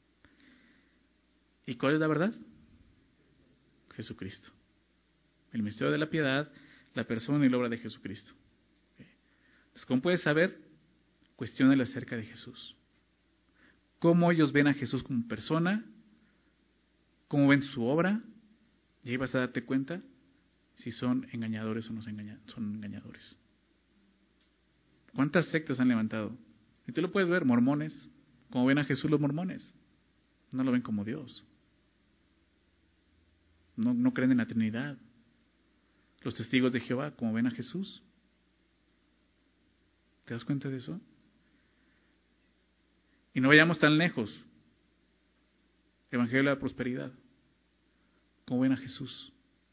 ¿Y cuál es la verdad? Jesucristo. El misterio de la piedad, la persona y la obra de Jesucristo. Entonces, ¿cómo puedes saber? Cuestiónale acerca de Jesús. ¿Cómo ellos ven a Jesús como persona? ¿Cómo ven su obra? Y ahí vas a darte cuenta si son engañadores o no son engañadores. ¿Cuántas sectas han levantado? Y tú lo puedes ver, mormones. ¿Cómo ven a Jesús los mormones? No lo ven como Dios. No creen en la Trinidad. Los testigos de Jehová, ¿cómo ven a Jesús? ¿Te das cuenta de eso? Y no vayamos tan lejos. Evangelio de la prosperidad. ¿Cómo ven a Jesús?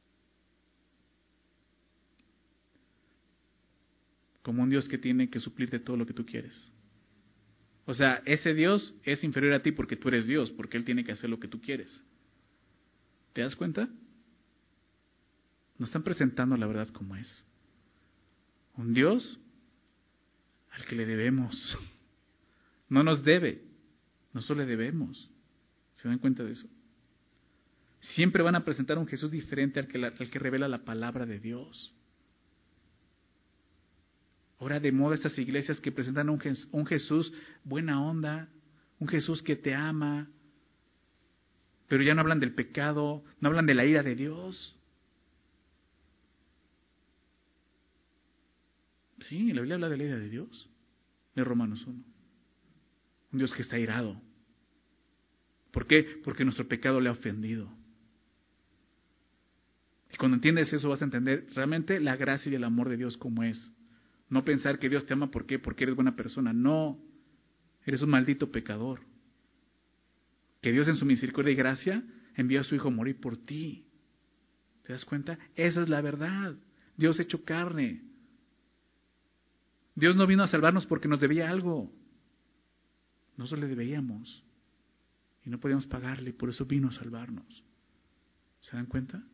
Como un Dios que tiene que suplirte todo lo que tú quieres. O sea, ese Dios es inferior a ti porque tú eres Dios, porque Él tiene que hacer lo que tú quieres. ¿Te das cuenta? Nos están presentando la verdad como es. Un Dios al que le debemos. No nos debe, nosotros le debemos. ¿Se dan cuenta de eso? Siempre van a presentar un Jesús diferente al que revela la palabra de Dios. Ahora de moda estas iglesias que presentan un Jesús buena onda, un Jesús que te ama, pero ya no hablan del pecado, no hablan de la ira de Dios. Sí, la Biblia habla de la ira de Dios, de Romanos 1. Un Dios que está irado. ¿Por qué? Porque nuestro pecado le ha ofendido. Y cuando entiendes eso vas a entender realmente la gracia y el amor de Dios como es. No pensar que Dios te ama ¿por qué? Porque eres buena persona. No, eres un maldito pecador. Que Dios en su misericordia y gracia envió a su Hijo a morir por ti. ¿Te das cuenta? Esa es la verdad. Dios hecho carne. Dios no vino a salvarnos porque nos debía algo. Nosotros le debíamos. Y no podíamos pagarle, y por eso vino a salvarnos. ¿Se dan cuenta?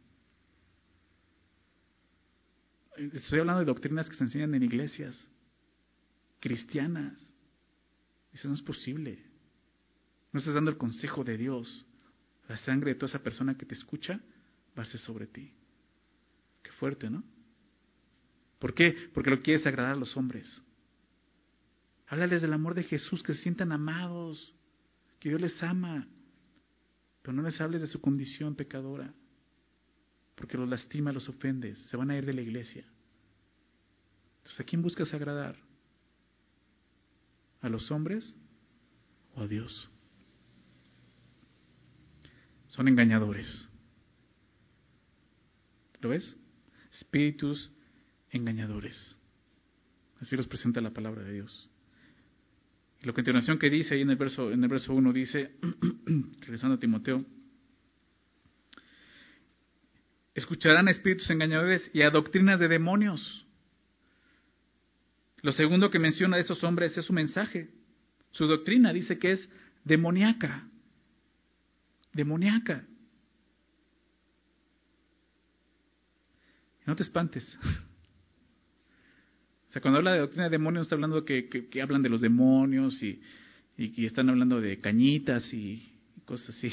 Estoy hablando de doctrinas que se enseñan en iglesias cristianas. Eso no es posible. No estás dando el consejo de Dios. La sangre de toda esa persona que te escucha va a ser sobre ti. Qué fuerte, ¿no? ¿Por qué? Porque lo quieres agradar a los hombres. Háblales del amor de Jesús, que se sientan amados, que Dios les ama. Pero no les hables de su condición pecadora, porque los lastima, los ofendes, se van a ir de la iglesia. Entonces, ¿a quién buscas agradar? ¿A los hombres o a Dios? Son engañadores. ¿Lo ves? Espíritus engañadores. Así los presenta la palabra de Dios. Y la continuación que dice ahí en el verso 1 dice, regresando a Timoteo, escucharán a espíritus engañadores y a doctrinas de demonios. Lo segundo que menciona de esos hombres es su mensaje. Su doctrina dice que es demoníaca. Demoníaca. No te espantes. O sea, cuando habla de doctrina de demonios, está hablando que hablan de los demonios y están hablando de cañitas y cosas así.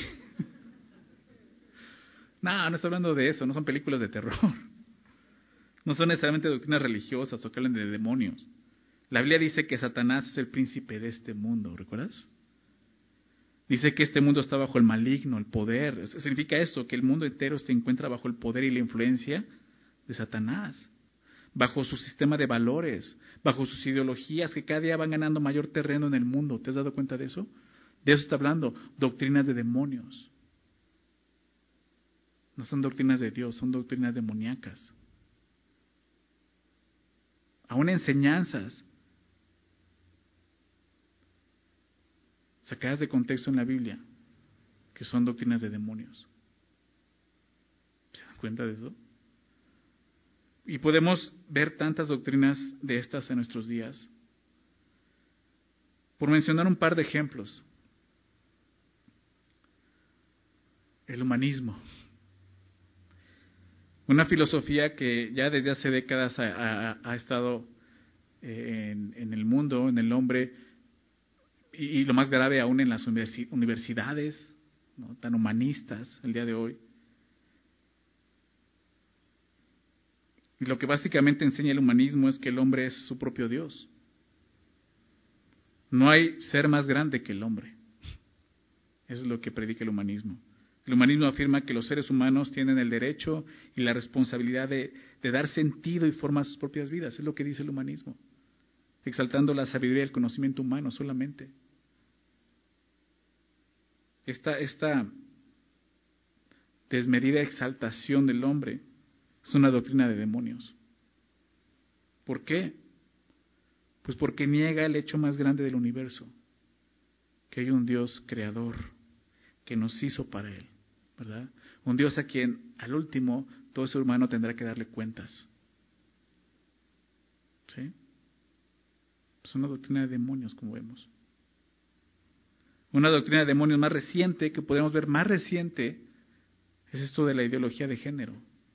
No está hablando de eso, no son películas de terror. No son necesariamente doctrinas religiosas o que hablan de demonios. La Biblia dice que Satanás es el príncipe de este mundo, ¿recuerdas? Dice que este mundo está bajo el maligno, el poder. Eso significa esto, que el mundo entero se encuentra bajo el poder y la influencia de Satanás, bajo su sistema de valores, bajo sus ideologías que cada día van ganando mayor terreno en el mundo. ¿Te has dado cuenta de eso? De eso está hablando, doctrinas de demonios. No son doctrinas de Dios, son doctrinas demoníacas. Aún enseñanzas sacadas de contexto en la Biblia, que son doctrinas de demonios. ¿Se dan cuenta de eso? Y podemos ver tantas doctrinas de estas en nuestros días. Por mencionar un par de ejemplos. El humanismo. Una filosofía que ya desde hace décadas ha estado en el mundo, en el hombre, y lo más grave aún en las universidades, ¿no?, tan humanistas el día de hoy. Y lo que básicamente enseña el humanismo es que el hombre es su propio Dios. No hay ser más grande que el hombre. Eso es lo que predica el humanismo. El humanismo afirma que los seres humanos tienen el derecho y la responsabilidad de dar sentido y forma a sus propias vidas. Es lo que dice el humanismo, exaltando la sabiduría y el conocimiento humano solamente. Esta desmedida exaltación del hombre es una doctrina de demonios. ¿Por qué? Pues porque niega el hecho más grande del universo, que hay un Dios creador que nos hizo para Él, ¿verdad? Un Dios a quien al último todo ser humano tendrá que darle cuentas. ¿Sí? Es una doctrina de demonios, como vemos. Una doctrina de demonios más reciente, que podemos ver más reciente, es esto de la ideología de género.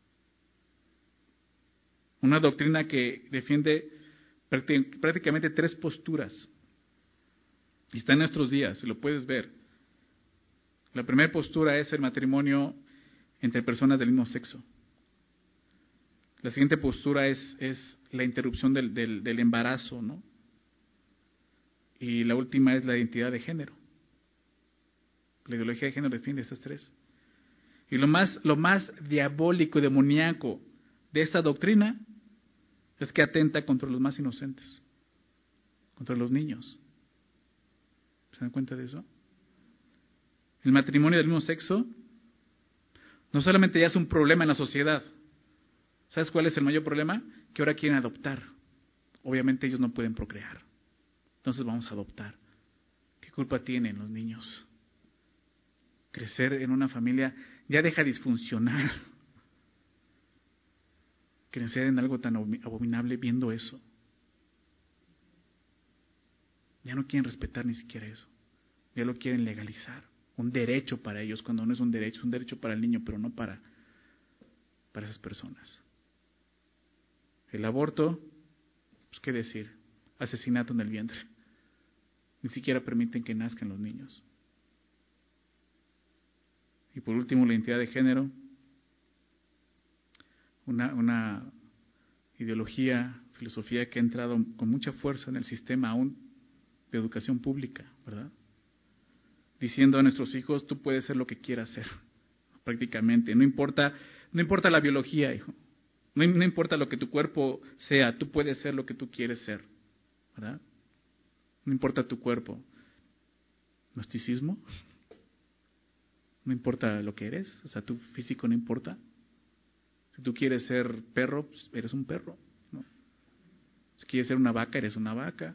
Una doctrina que defiende prácticamente tres posturas. Y está en nuestros días, lo puedes ver. La primera postura es el matrimonio entre personas del mismo sexo. La siguiente postura es la interrupción del embarazo, ¿no? Y la última es la identidad de género. La ideología de género defiende esas tres. Y lo más diabólico y demoníaco de esta doctrina es que atenta contra los más inocentes, contra los niños. ¿Se dan cuenta de eso? El matrimonio del mismo sexo no solamente ya es un problema en la sociedad. ¿Sabes cuál es el mayor problema? Que ahora quieren adoptar. Obviamente ellos no pueden procrear. Entonces vamos a adoptar. ¿Qué culpa tienen los niños? Crecer en una familia ya deja disfuncionar. Crecer en algo tan abominable viendo eso. Ya no quieren respetar ni siquiera eso. Ya lo quieren legalizar. Un derecho para ellos, cuando no es un derecho para el niño, pero no para esas personas. El aborto, pues qué decir, asesinato en el vientre. Ni siquiera permiten que nazcan los niños. Y por último, la identidad de género, una ideología, filosofía que ha entrado con mucha fuerza en el sistema aún de educación pública, ¿verdad? Diciendo a nuestros hijos, tú puedes ser lo que quieras ser, prácticamente. No importa la biología, hijo. No importa lo que tu cuerpo sea, tú puedes ser lo que tú quieres ser, ¿verdad? No importa tu cuerpo. ¿Gnosticismo? No importa lo que eres, o sea, tu físico no importa. Si tú quieres ser perro, pues eres un perro, ¿no? Si quieres ser una vaca, eres una vaca.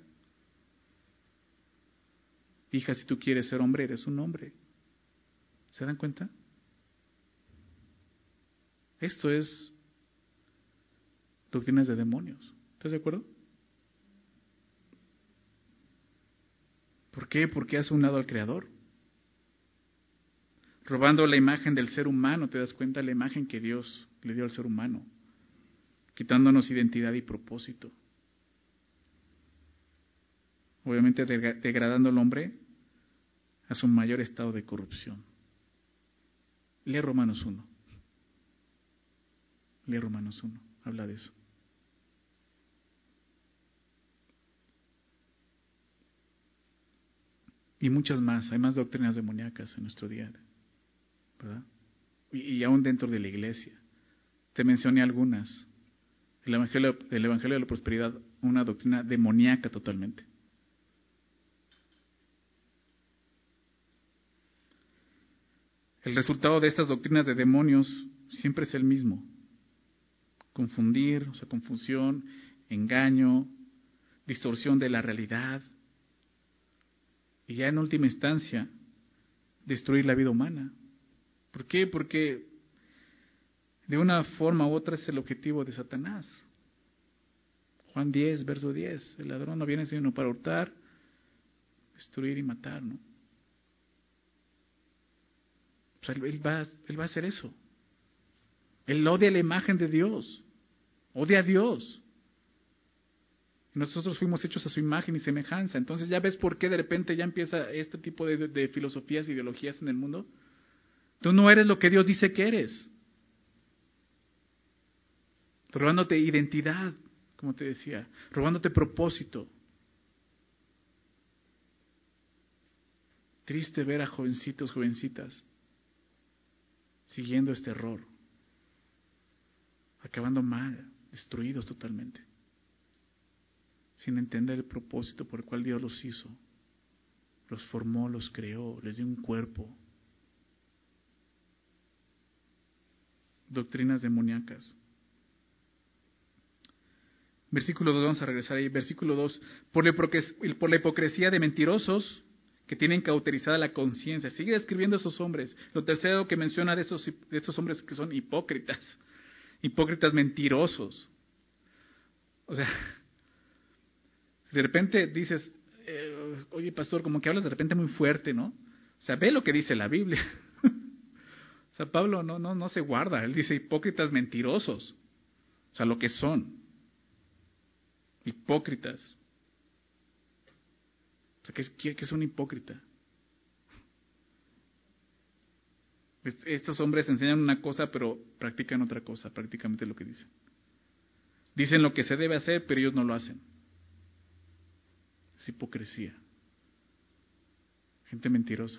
Hija, si tú quieres ser hombre, eres un hombre. ¿Se dan cuenta? Esto es doctrinas de demonios. ¿Estás de acuerdo? ¿Por qué? Porque hace un lado al Creador. Robando la imagen del ser humano, ¿te das cuenta? La imagen que Dios le dio al ser humano. Quitándonos identidad y propósito. Obviamente degradando al hombre a su mayor estado de corrupción. Lee Romanos 1. Lee Romanos 1. Habla de eso. Y muchas más, hay más doctrinas demoníacas en nuestro día, ¿verdad? Y aún dentro de la iglesia. Te mencioné algunas. El evangelio de la prosperidad, una doctrina demoníaca totalmente. El resultado de estas doctrinas de demonios siempre es el mismo. Confundir, o sea, confusión, engaño, distorsión de la realidad. Y ya en última instancia, destruir la vida humana. ¿Por qué? Porque de una forma u otra es el objetivo de Satanás. Juan 10, verso 10. El ladrón no viene sino para hurtar, destruir y matar, ¿no? O sea, él va a hacer eso. Él odia la imagen de Dios. Odia a Dios. Nosotros fuimos hechos a su imagen y semejanza. Entonces ya ves por qué de repente ya empieza este tipo de filosofías, ideologías en el mundo. Tú no eres lo que Dios dice que eres. Robándote identidad, como te decía. Robándote propósito. Triste ver a jovencitos, jovencitas siguiendo este error. Acabando mal, destruidos totalmente. Sin entender el propósito por el cual Dios los hizo. Los formó, los creó, les dio un cuerpo. Doctrinas demoníacas. Versículo 2, vamos a regresar ahí. Versículo 2, por la hipocresía de mentirosos que tienen cauterizada la conciencia. Sigue describiendo a esos hombres. Lo tercero que menciona de esos hombres que son hipócritas. Hipócritas mentirosos. O sea, de repente dices, oye pastor, como que hablas de repente muy fuerte, ¿no? O sea, ve lo que dice la Biblia. O sea, Pablo no se guarda. Él dice hipócritas mentirosos. O sea, lo que son. Hipócritas. O sea, ¿qué es un hipócrita? Estos hombres enseñan una cosa, pero practican otra cosa, prácticamente lo que dicen. Dicen lo que se debe hacer, pero ellos no lo hacen. Es hipocresía. Gente mentirosa.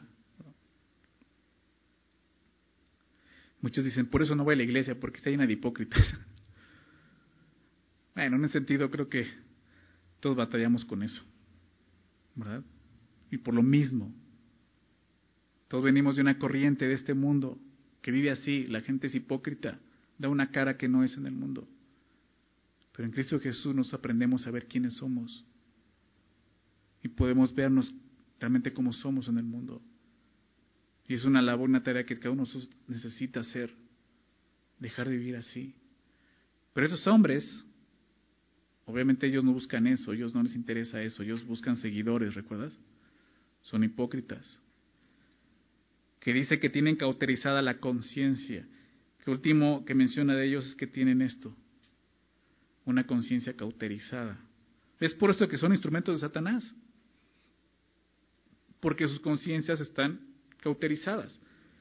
Muchos dicen, por eso no voy a la iglesia, porque está llena de hipócritas. Bueno, en ese sentido creo que todos batallamos con eso, ¿verdad? Y por lo mismo, todos venimos de una corriente de este mundo que vive así, la gente es hipócrita, da una cara que no es en el mundo. Pero en Cristo Jesús nos aprendemos a ver quiénes somos y podemos vernos realmente como somos en el mundo. Y es una labor, una tarea que cada uno de nosotros necesita hacer, dejar de vivir así. Pero esos hombres, obviamente ellos no buscan eso, ellos no les interesa eso, ellos buscan seguidores, ¿recuerdas? Son hipócritas. Que dice que tienen cauterizada la conciencia. Que último que menciona de ellos es que tienen esto, una conciencia cauterizada. Es por esto que son instrumentos de Satanás. Porque sus conciencias están cauterizadas.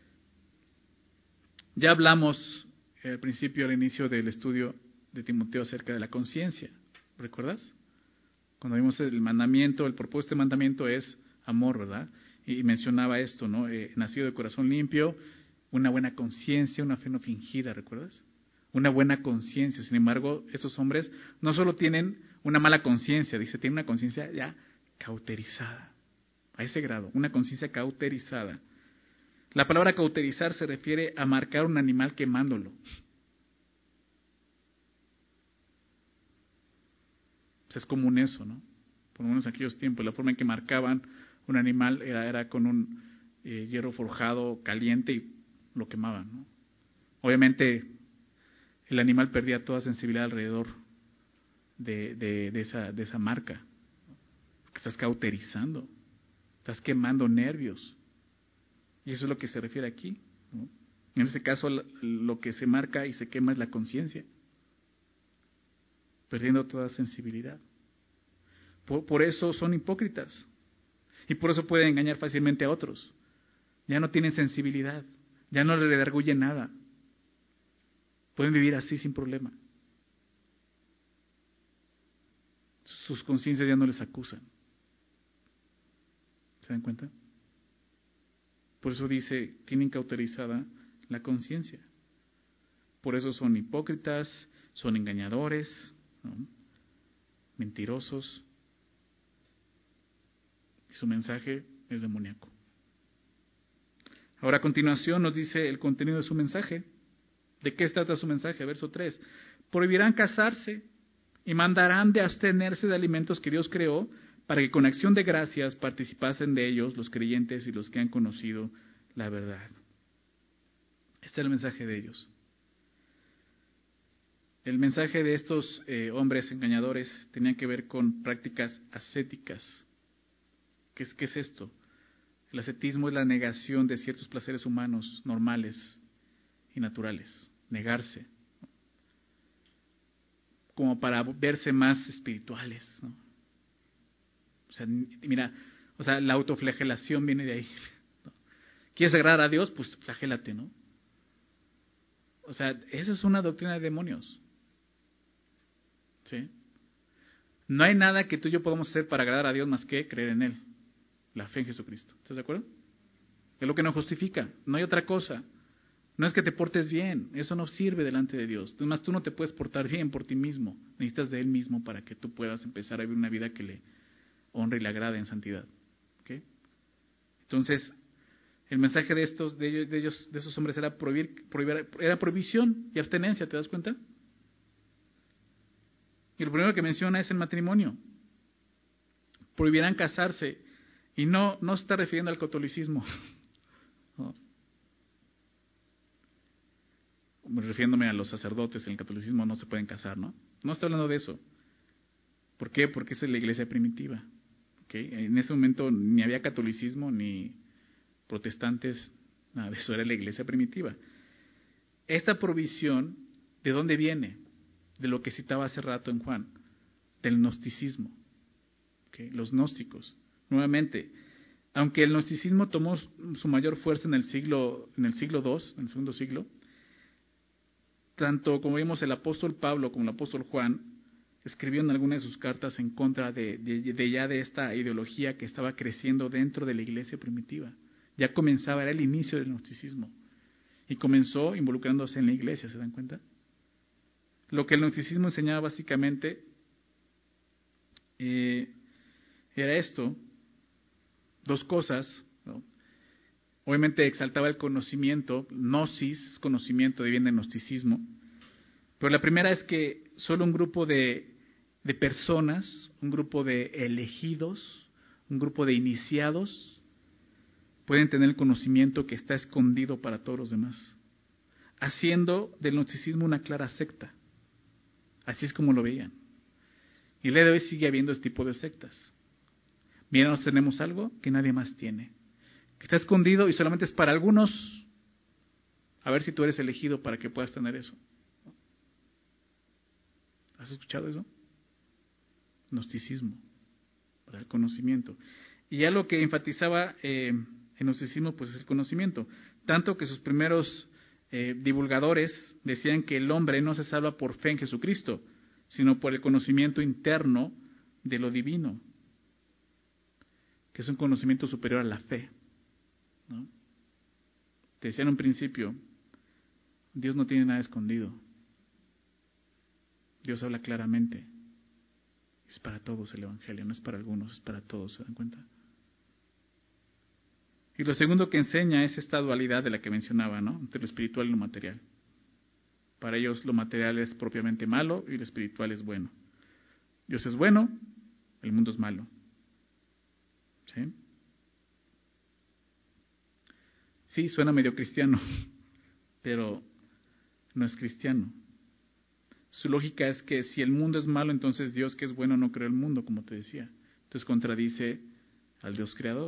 Ya hablamos al principio, al inicio del estudio de Timoteo acerca de la conciencia. ¿Recuerdas? Cuando vimos el mandamiento, el propósito de mandamiento es amor, ¿verdad? Y mencionaba esto, ¿no? Nacido de corazón limpio, una buena conciencia, una fe no fingida, ¿recuerdas? Una buena conciencia. Sin embargo, esos hombres no solo tienen una mala conciencia, dice, tienen una conciencia ya cauterizada. A ese grado, una conciencia cauterizada. La palabra cauterizar se refiere a marcar un animal quemándolo. O sea, es común eso, ¿no? Por lo menos en aquellos tiempos, la forma en que marcaban un animal era con un hierro forjado caliente y lo quemaban, ¿no? Obviamente, el animal perdía toda sensibilidad alrededor de esa marca. Porque estás cauterizando, estás quemando nervios. Y eso es lo que se refiere aquí, ¿no? En este caso, lo que se marca y se quema es la conciencia, perdiendo toda sensibilidad. Por eso son hipócritas. Y por eso pueden engañar fácilmente a otros. Ya no tienen sensibilidad, ya no les redarguye nada. Pueden vivir así sin problema. Sus conciencias ya no les acusan. ¿Se dan cuenta? Por eso dice, tienen cauterizada la conciencia. Por eso son hipócritas, son engañadores, ¿no? Mentirosos. Y su mensaje es demoníaco. Ahora a continuación nos dice el contenido de su mensaje. ¿De qué trata su mensaje? Verso 3. Prohibirán casarse y mandarán de abstenerse de alimentos que Dios creó para que con acción de gracias participasen de ellos los creyentes y los que han conocido la verdad. Este es el mensaje de ellos. El mensaje de estos hombres engañadores tenía que ver con prácticas ascéticas. ¿Qué es esto? El ascetismo es la negación de ciertos placeres humanos normales y naturales. Negarse. Como para verse más espirituales, ¿no? O sea, mira, la autoflagelación viene de ahí, ¿no? ¿Quieres agradar a Dios? Pues flagélate, ¿no? O sea, esa es una doctrina de demonios. ¿Sí? No hay nada que tú y yo podamos hacer para agradar a Dios más que creer en Él. La fe en Jesucristo. ¿Estás de acuerdo? Es lo que nos justifica. No hay otra cosa. No es que te portes bien. Eso no sirve delante de Dios. Además, tú no te puedes portar bien por ti mismo. Necesitas de Él mismo para que tú puedas empezar a vivir una vida que le honre y le agrade en santidad. ¿Okay? Entonces, el mensaje de esos hombres era era prohibición y abstenencia. ¿Te das cuenta? Y lo primero que menciona es el matrimonio. Prohibirán casarse. Y no se está refiriendo al catolicismo. No. Refiriéndome a los sacerdotes en el catolicismo no se pueden casar, ¿no? No está hablando de eso. ¿Por qué? Porque esa es la iglesia primitiva. ¿Okay? En ese momento ni había catolicismo ni protestantes, nada de eso, era la iglesia primitiva. Esta provisión, ¿de dónde viene? De lo que citaba hace rato en Juan, del gnosticismo. ¿Okay? Los gnósticos. Nuevamente, aunque el gnosticismo tomó su mayor fuerza en el siglo II, en el segundo siglo, tanto como vimos el apóstol Pablo como el apóstol Juan escribieron algunas de sus cartas en contra de esta ideología que estaba creciendo dentro de la iglesia primitiva. Ya comenzaba, era el inicio del gnosticismo. Y comenzó involucrándose en la iglesia, ¿se dan cuenta? Lo que el gnosticismo enseñaba básicamente era esto, dos cosas, ¿no? Obviamente exaltaba el conocimiento, gnosis, conocimiento, de viene el gnosticismo, pero la primera es que solo un grupo de personas, un grupo de elegidos, un grupo de iniciados, pueden tener el conocimiento que está escondido para todos los demás, haciendo del gnosticismo una clara secta. Así es como lo veían. Y el día de hoy sigue habiendo este tipo de sectas. Mira, nosotros tenemos algo que nadie más tiene, que está escondido y solamente es para algunos. A ver si tú eres elegido para que puedas tener eso. ¿Has escuchado eso? Gnosticismo, para el conocimiento. Y ya lo que enfatizaba el gnosticismo, pues es el conocimiento. Tanto que sus primeros divulgadores decían que el hombre no se salva por fe en Jesucristo, sino por el conocimiento interno de lo divino, que es un conocimiento superior a la fe, ¿no? Te decía en un principio, Dios no tiene nada escondido. Dios habla claramente. Es para todos el Evangelio, no es para algunos, es para todos, ¿se dan cuenta? Y lo segundo que enseña es esta dualidad de la que mencionaba, ¿no? Entre lo espiritual y lo material. Para ellos lo material es propiamente malo y lo espiritual es bueno. Dios es bueno, el mundo es malo. ¿Sí? Sí, suena medio cristiano, pero no es cristiano. Su lógica es que si el mundo es malo, entonces Dios, que es bueno, no creó el mundo, como te decía. Entonces contradice al Dios creador.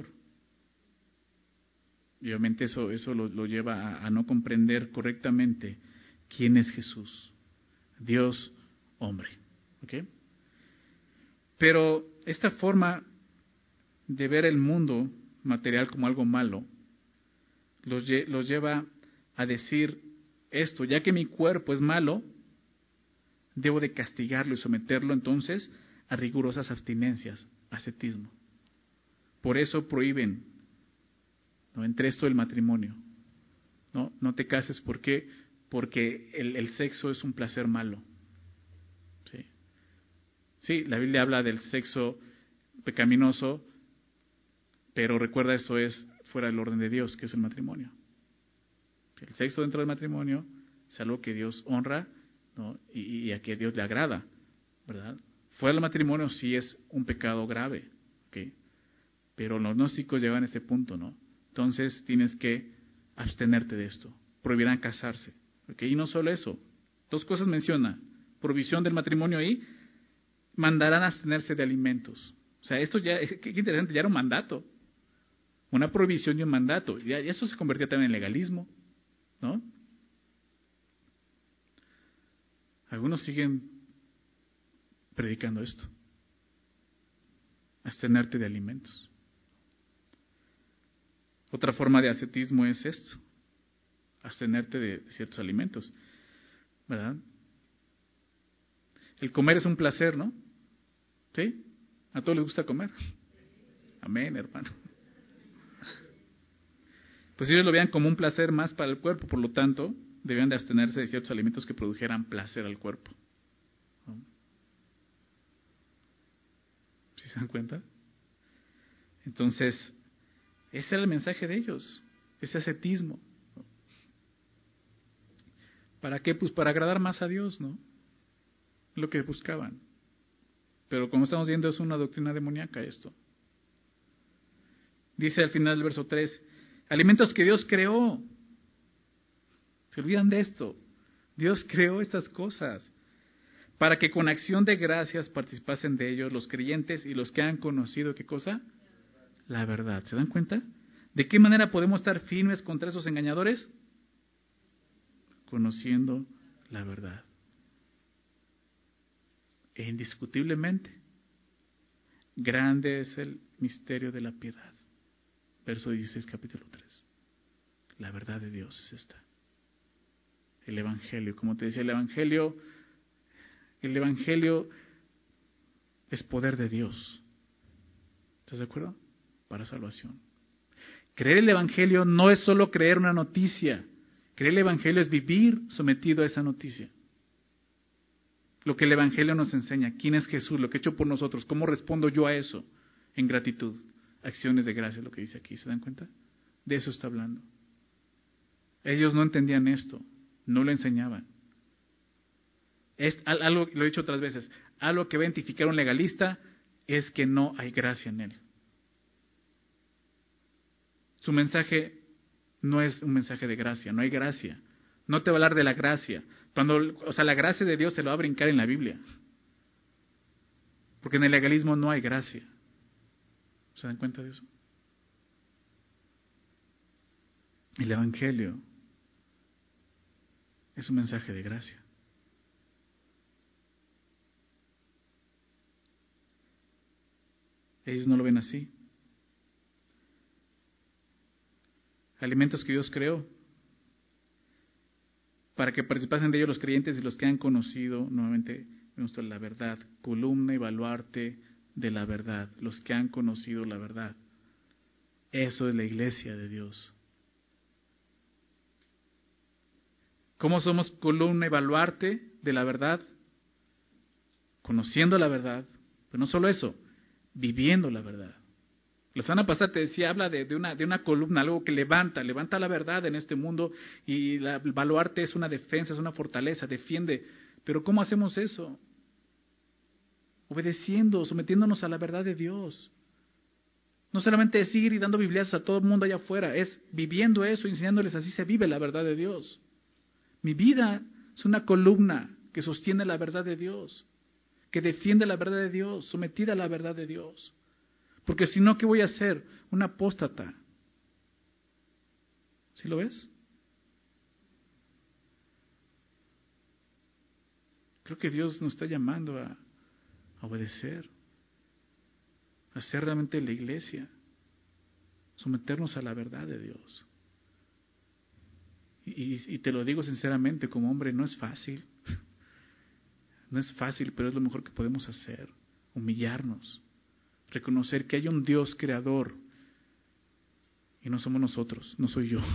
Y obviamente eso lo lleva a no comprender correctamente quién es Jesús. Dios, hombre. ¿Ok? Pero esta forma de ver el mundo material como algo malo los lleva a decir esto: ya que mi cuerpo es malo, debo de castigarlo y someterlo entonces a rigurosas abstinencias, ascetismo. Por eso prohíben, ¿no?, entre esto del matrimonio. No te cases, ¿por qué? Porque el sexo es un placer malo. Sí, la Biblia habla del sexo pecaminoso, pero recuerda, eso es fuera del orden de Dios, que es el matrimonio. El sexo dentro del matrimonio es algo que Dios honra, ¿no?, y a que Dios le agrada, ¿verdad? Fuera del matrimonio sí es un pecado grave, ¿okay? Pero los gnósticos llegan a ese punto, ¿no? Entonces tienes que abstenerte de esto. Prohibirán casarse, ¿okay? Y no solo eso, dos cosas menciona: prohibición del matrimonio y mandarán a abstenerse de alimentos. O sea, esto ya, qué interesante, ya era un mandato. Una prohibición y un mandato. Y eso se convertía también en legalismo, ¿no? Algunos siguen predicando esto. Abstenerte de alimentos. Otra forma de ascetismo es esto: abstenerte de ciertos alimentos, ¿verdad? El comer es un placer, ¿no? ¿Sí? ¿A todos les gusta comer? Amén, hermano. Pues ellos lo veían como un placer más para el cuerpo, por lo tanto, debían de abstenerse de ciertos alimentos que produjeran placer al cuerpo, ¿no? ¿Sí se dan cuenta? Entonces, ese era el mensaje de ellos, ese ascetismo. ¿Para qué? Pues para agradar más a Dios, ¿no? Lo que buscaban. Pero como estamos viendo, es una doctrina demoníaca esto. Dice al final del verso 3, alimentos que Dios creó. Se olvidan de esto. Dios creó estas cosas para que con acción de gracias participasen de ellos los creyentes y los que han conocido, ¿qué cosa? La verdad. ¿Se dan cuenta? ¿De qué manera podemos estar firmes contra esos engañadores? Conociendo la verdad. E indiscutiblemente, grande es el misterio de la piedad. Verso 16, capítulo 3. La verdad de Dios es esta. El Evangelio, como te decía, el Evangelio es poder de Dios. ¿Estás de acuerdo? Para salvación. Creer el Evangelio no es solo creer una noticia. Creer el Evangelio es vivir sometido a esa noticia. Lo que el Evangelio nos enseña, quién es Jesús, lo que ha hecho por nosotros, cómo respondo yo a eso en gratitud. Acciones de gracia, lo que dice aquí, ¿se dan cuenta? De eso está hablando. Ellos no entendían esto, no lo enseñaban. Es algo, lo he dicho otras veces, algo que va a identificar a un legalista es que no hay gracia en él. Su mensaje no es un mensaje de gracia, no hay gracia. No te va a hablar de la gracia. La gracia de Dios se lo va a brincar en la Biblia. Porque en el legalismo no hay gracia. ¿Se dan cuenta de eso? El Evangelio es un mensaje de gracia. Ellos no lo ven así. Alimentos que Dios creó para que participasen de ellos los creyentes y los que han conocido, nuevamente, la verdad, columna y baluarte de la verdad, los que han conocido la verdad. Eso es la iglesia de Dios. ¿Cómo somos columna y baluarte de la verdad? Conociendo la verdad, pero no solo eso, viviendo la verdad. La semana pasada te decía, habla de una columna, algo que levanta la verdad en este mundo, y el baluarte es una defensa, es una fortaleza, defiende. Pero ¿cómo hacemos eso? Obedeciendo, sometiéndonos a la verdad de Dios. No solamente es ir y dando biblias a todo el mundo allá afuera, es viviendo eso, enseñándoles así se vive la verdad de Dios. Mi vida es una columna que sostiene la verdad de Dios, que defiende la verdad de Dios, sometida a la verdad de Dios. Porque si no, ¿qué voy a hacer? Un apóstata. ¿Sí lo ves? Creo que Dios nos está llamando a obedecer, a ser realmente la iglesia, someternos a la verdad de Dios. Y te lo digo sinceramente, como hombre, no es fácil. No es fácil, pero es lo mejor que podemos hacer, humillarnos. Reconocer que hay un Dios creador y no somos nosotros, no soy yo.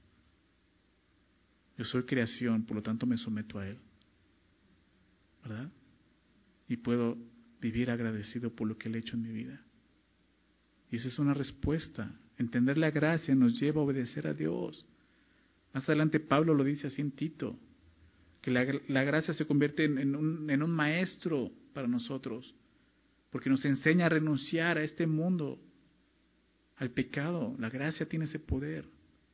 Yo soy creación, por lo tanto me someto a Él. ¿Verdad? Y puedo vivir agradecido por lo que Él ha hecho en mi vida. Y esa es una respuesta. Entender la gracia nos lleva a obedecer a Dios. Más adelante Pablo lo dice así en Tito, que la gracia se convierte en un maestro para nosotros, porque nos enseña a renunciar a este mundo, al pecado. La gracia tiene ese poder.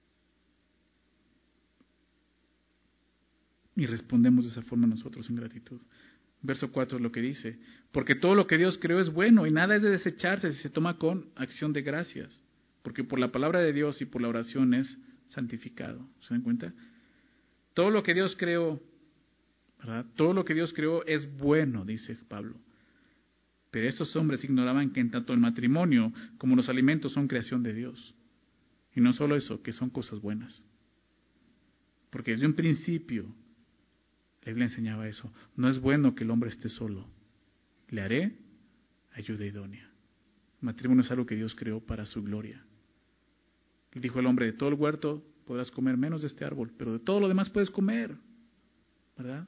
Y respondemos de esa forma nosotros en gratitud. Verso 4 es lo que dice: porque todo lo que Dios creó es bueno y nada es de desecharse si se toma con acción de gracias, porque por la palabra de Dios y por la oración es santificado. ¿Se dan cuenta? Todo lo que Dios creó, ¿verdad? Todo lo que Dios creó es bueno, dice Pablo. Pero estos hombres ignoraban que en tanto el matrimonio como los alimentos son creación de Dios. Y no solo eso, que son cosas buenas. Porque desde un principio la Biblia enseñaba eso. No es bueno que el hombre esté solo. Le haré ayuda idónea. El matrimonio es algo que Dios creó para su gloria. Él dijo al hombre: de todo el huerto podrás comer menos de este árbol, pero de todo lo demás puedes comer. ¿Verdad?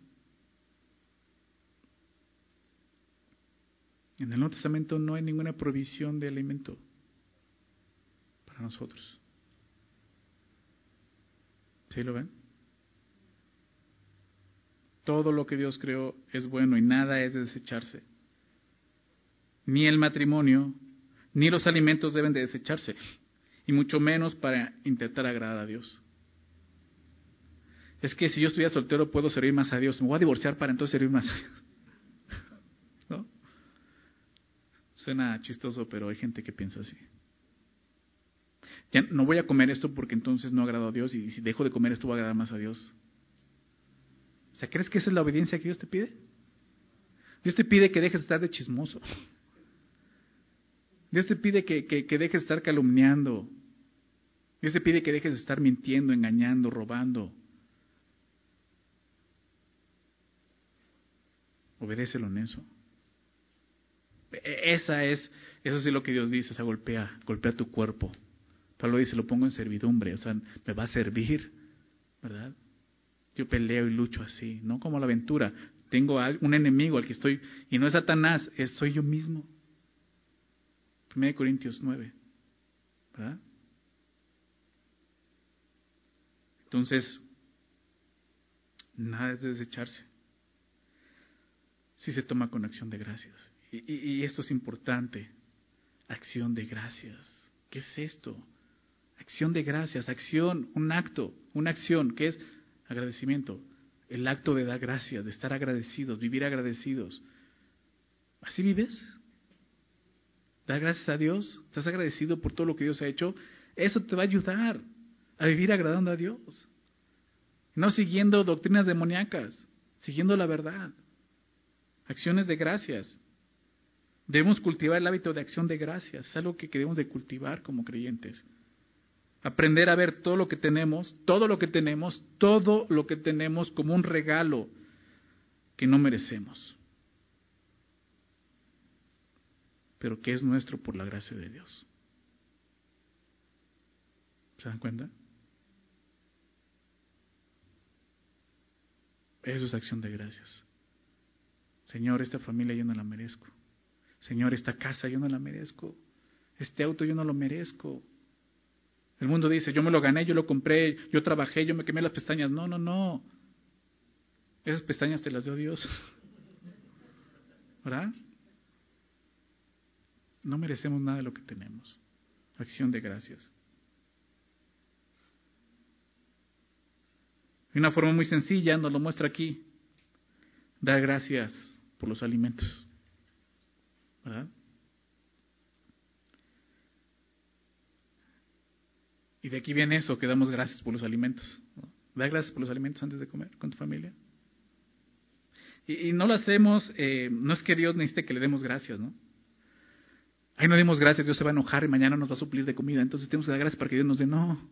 En el Nuevo Testamento no hay ninguna provisión de alimento para nosotros. ¿Sí lo ven? Todo lo que Dios creó es bueno y nada es de desecharse. Ni el matrimonio, ni los alimentos deben de desecharse, y mucho menos para intentar agradar a Dios. Es que si yo estuviera soltero puedo servir más a Dios. Me voy a divorciar para entonces servir más a Dios. ¿No? Suena chistoso, pero hay gente que piensa así. Ya no voy a comer esto porque entonces no agrado a Dios, y si dejo de comer esto voy a agradar más a Dios. O sea, ¿crees que esa es la obediencia que Dios te pide? Dios te pide que dejes de estar de chismoso. Dios te pide que dejes de estar calumniando. Dios te pide que dejes de estar mintiendo, engañando, robando. Obedécelo en eso. Eso es lo que Dios dice, o sea, golpea tu cuerpo. Pablo dice: lo pongo en servidumbre, o sea, me va a servir, ¿verdad? Yo peleo y lucho así, no como la aventura. Tengo un enemigo al que estoy, y no es Satanás, soy yo mismo. 1 Corintios 9, ¿verdad? Entonces, nada es de desecharse si se toma con acción de gracias. Y esto es importante, acción de gracias. ¿Qué es esto? Acción de gracias, acción, un acto, una acción, ¿qué es? Agradecimiento. El acto de dar gracias, de estar agradecidos, vivir agradecidos. ¿Así vives? ¿Dar gracias a Dios? ¿Estás agradecido por todo lo que Dios ha hecho? Eso te va a ayudar a vivir agradando a Dios. No siguiendo doctrinas demoníacas, siguiendo la verdad. Acciones de gracias. Debemos cultivar el hábito de acción de gracias. Es algo que debemos de cultivar como creyentes. Aprender a ver todo lo que tenemos como un regalo que no merecemos, pero que es nuestro por la gracia de Dios. ¿Se dan cuenta? Eso es acción de gracias. Señor, esta familia yo no la merezco. Señor, esta casa yo no la merezco. Este auto yo no lo merezco. El mundo dice: yo me lo gané, yo lo compré, yo trabajé, yo me quemé las pestañas. No. Esas pestañas te las dio Dios. ¿Verdad? No merecemos nada de lo que tenemos. Acción de gracias. De una forma muy sencilla nos lo muestra aquí. Dar gracias por los alimentos. ¿Verdad? Y de aquí viene eso, que damos gracias por los alimentos, ¿no? Da gracias por los alimentos antes de comer con tu familia. Y no lo hacemos, no es que Dios necesite que le demos gracias, ¿no? Ay, no demos gracias, Dios se va a enojar y mañana nos va a suplir de comida, entonces tenemos que dar gracias para que Dios nos dé. No.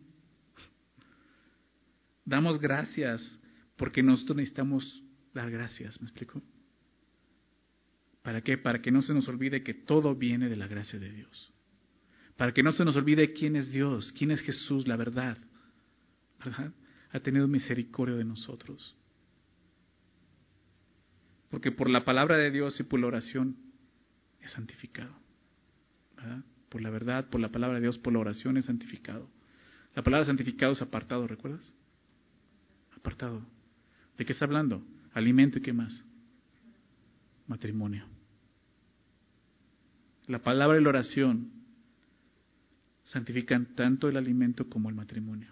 Damos gracias porque nosotros necesitamos dar gracias, ¿me explico? ¿Para qué? Para que no se nos olvide que todo viene de la gracia de Dios. Para que no se nos olvide quién es Dios, quién es Jesús, la verdad. ¿Verdad? Ha tenido misericordia de nosotros. Porque por la palabra de Dios y por la oración es santificado. ¿Verdad? Por la verdad, por la palabra de Dios, por la oración es santificado. La palabra santificado es apartado, ¿recuerdas? Apartado. ¿De qué está hablando? Alimento y qué más. Matrimonio. La palabra y la oración santifican tanto el alimento como el matrimonio.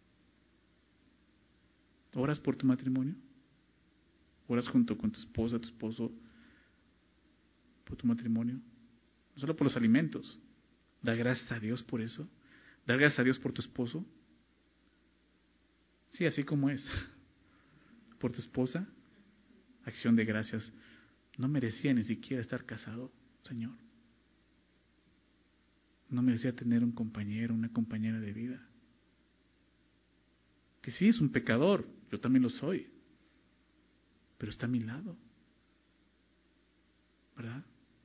¿Oras por tu matrimonio? ¿Oras junto con tu esposa, tu esposo, por tu matrimonio? No solo por los alimentos. Da gracias a Dios por eso. Da gracias a Dios por tu esposo. Sí, así como es. Por tu esposa. Acción de gracias. No merecía ni siquiera estar casado, Señor. No merecía tener un compañero, una compañera de vida. Que sí es un pecador, yo también lo soy. Pero está a mi lado. ¿Verdad?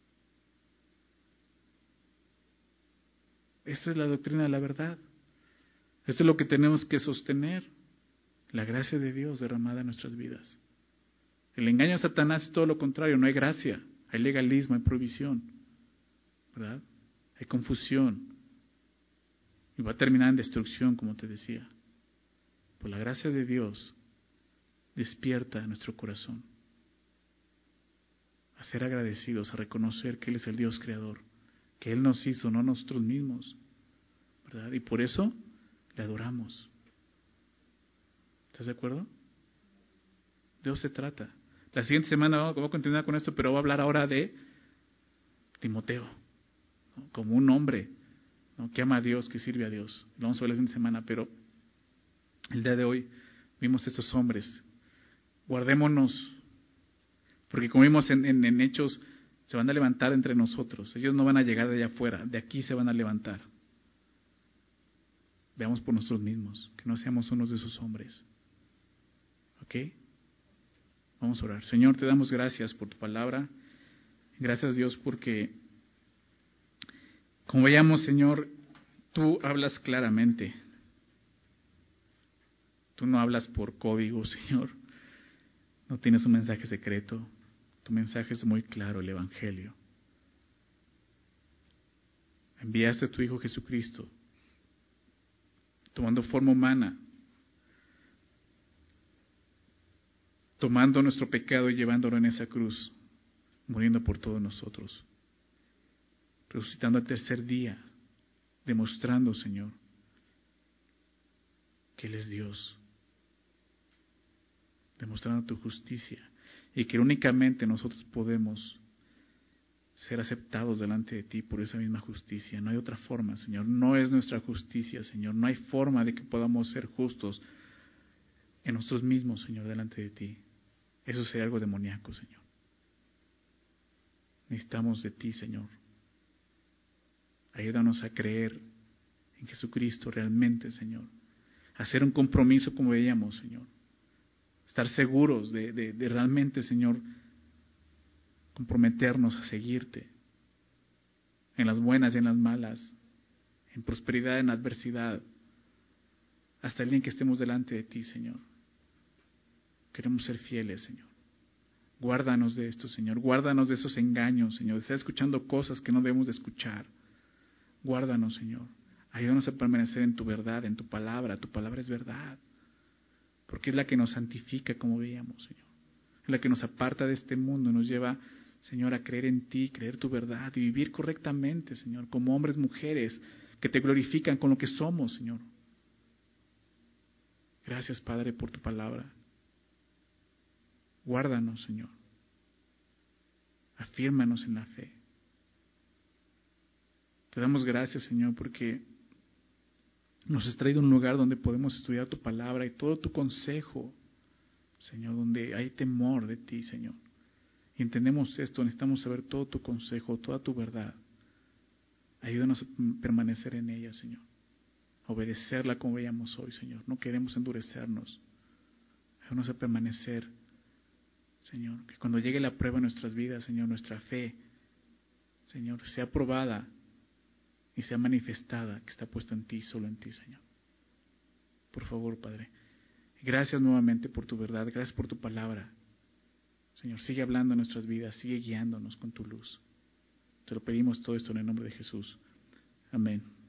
Esta es la doctrina de la verdad. Esto es lo que tenemos que sostener. La gracia de Dios derramada en nuestras vidas. El engaño de Satanás es todo lo contrario, no hay gracia, hay legalismo, hay prohibición, ¿verdad? Hay confusión y va a terminar en destrucción, como te decía. Por la gracia de Dios, despierta nuestro corazón a ser agradecidos, a reconocer que Él es el Dios creador, que Él nos hizo, no nosotros mismos, ¿verdad? Y por eso le adoramos. ¿Estás de acuerdo? De eso se trata. La siguiente semana vamos a continuar con esto, pero voy a hablar ahora de Timoteo, ¿no? Como un hombre, ¿no? Que ama a Dios, que sirve a Dios. Lo vamos a ver la siguiente semana, pero el día de hoy vimos estos hombres. Guardémonos, porque como vimos en Hechos, se van a levantar entre nosotros. Ellos no van a llegar de allá afuera, de aquí se van a levantar. Veamos por nosotros mismos, que no seamos unos de esos hombres. ¿Ok? Vamos a orar. Señor, te damos gracias por tu palabra. Gracias, Dios, porque, como veíamos, Señor, tú hablas claramente. Tú no hablas por código, Señor. No tienes un mensaje secreto. Tu mensaje es muy claro, el Evangelio. Enviaste a tu Hijo Jesucristo, tomando forma humana, tomando nuestro pecado y llevándolo en esa cruz, muriendo por todos nosotros, resucitando al tercer día, demostrando, Señor, que Él es Dios, demostrando tu justicia y que únicamente nosotros podemos ser aceptados delante de ti por esa misma justicia. No hay otra forma, Señor. No es nuestra justicia, Señor. No hay forma de que podamos ser justos en nosotros mismos, Señor, delante de ti. Eso sería algo demoníaco, Señor. Necesitamos de ti, Señor. Ayúdanos a creer en Jesucristo realmente, Señor. Hacer un compromiso como veíamos, Señor. Estar seguros de realmente, Señor, comprometernos a seguirte en las buenas y en las malas, en prosperidad, en adversidad, hasta el día en que estemos delante de ti, Señor. Queremos ser fieles, Señor. Guárdanos de esto, Señor. Guárdanos de esos engaños, Señor. De estar escuchando cosas que no debemos de escuchar. Guárdanos, Señor. Ayúdanos a permanecer en tu verdad, en tu palabra. Tu palabra es verdad. Porque es la que nos santifica, como veíamos, Señor. Es la que nos aparta de este mundo, nos lleva, Señor, a creer en ti, creer tu verdad y vivir correctamente, Señor, como hombres, mujeres que te glorifican con lo que somos, Señor. Gracias, Padre, por tu palabra. Guárdanos, Señor. Afírmanos en la fe. Te damos gracias, Señor, porque nos has traído a un lugar donde podemos estudiar tu palabra y todo tu consejo, Señor, donde hay temor de ti, Señor. Y entendemos esto, necesitamos saber todo tu consejo, toda tu verdad. Ayúdanos a permanecer en ella, Señor. A obedecerla como veíamos hoy, Señor. No queremos endurecernos. Ayúdanos a permanecer Señor, que cuando llegue la prueba en nuestras vidas, Señor, nuestra fe, Señor, sea probada y sea manifestada, que está puesta en ti, solo en ti, Señor. Por favor, Padre. Gracias nuevamente por tu verdad, gracias por tu palabra. Señor, sigue hablando en nuestras vidas, sigue guiándonos con tu luz. Te lo pedimos todo esto en el nombre de Jesús. Amén.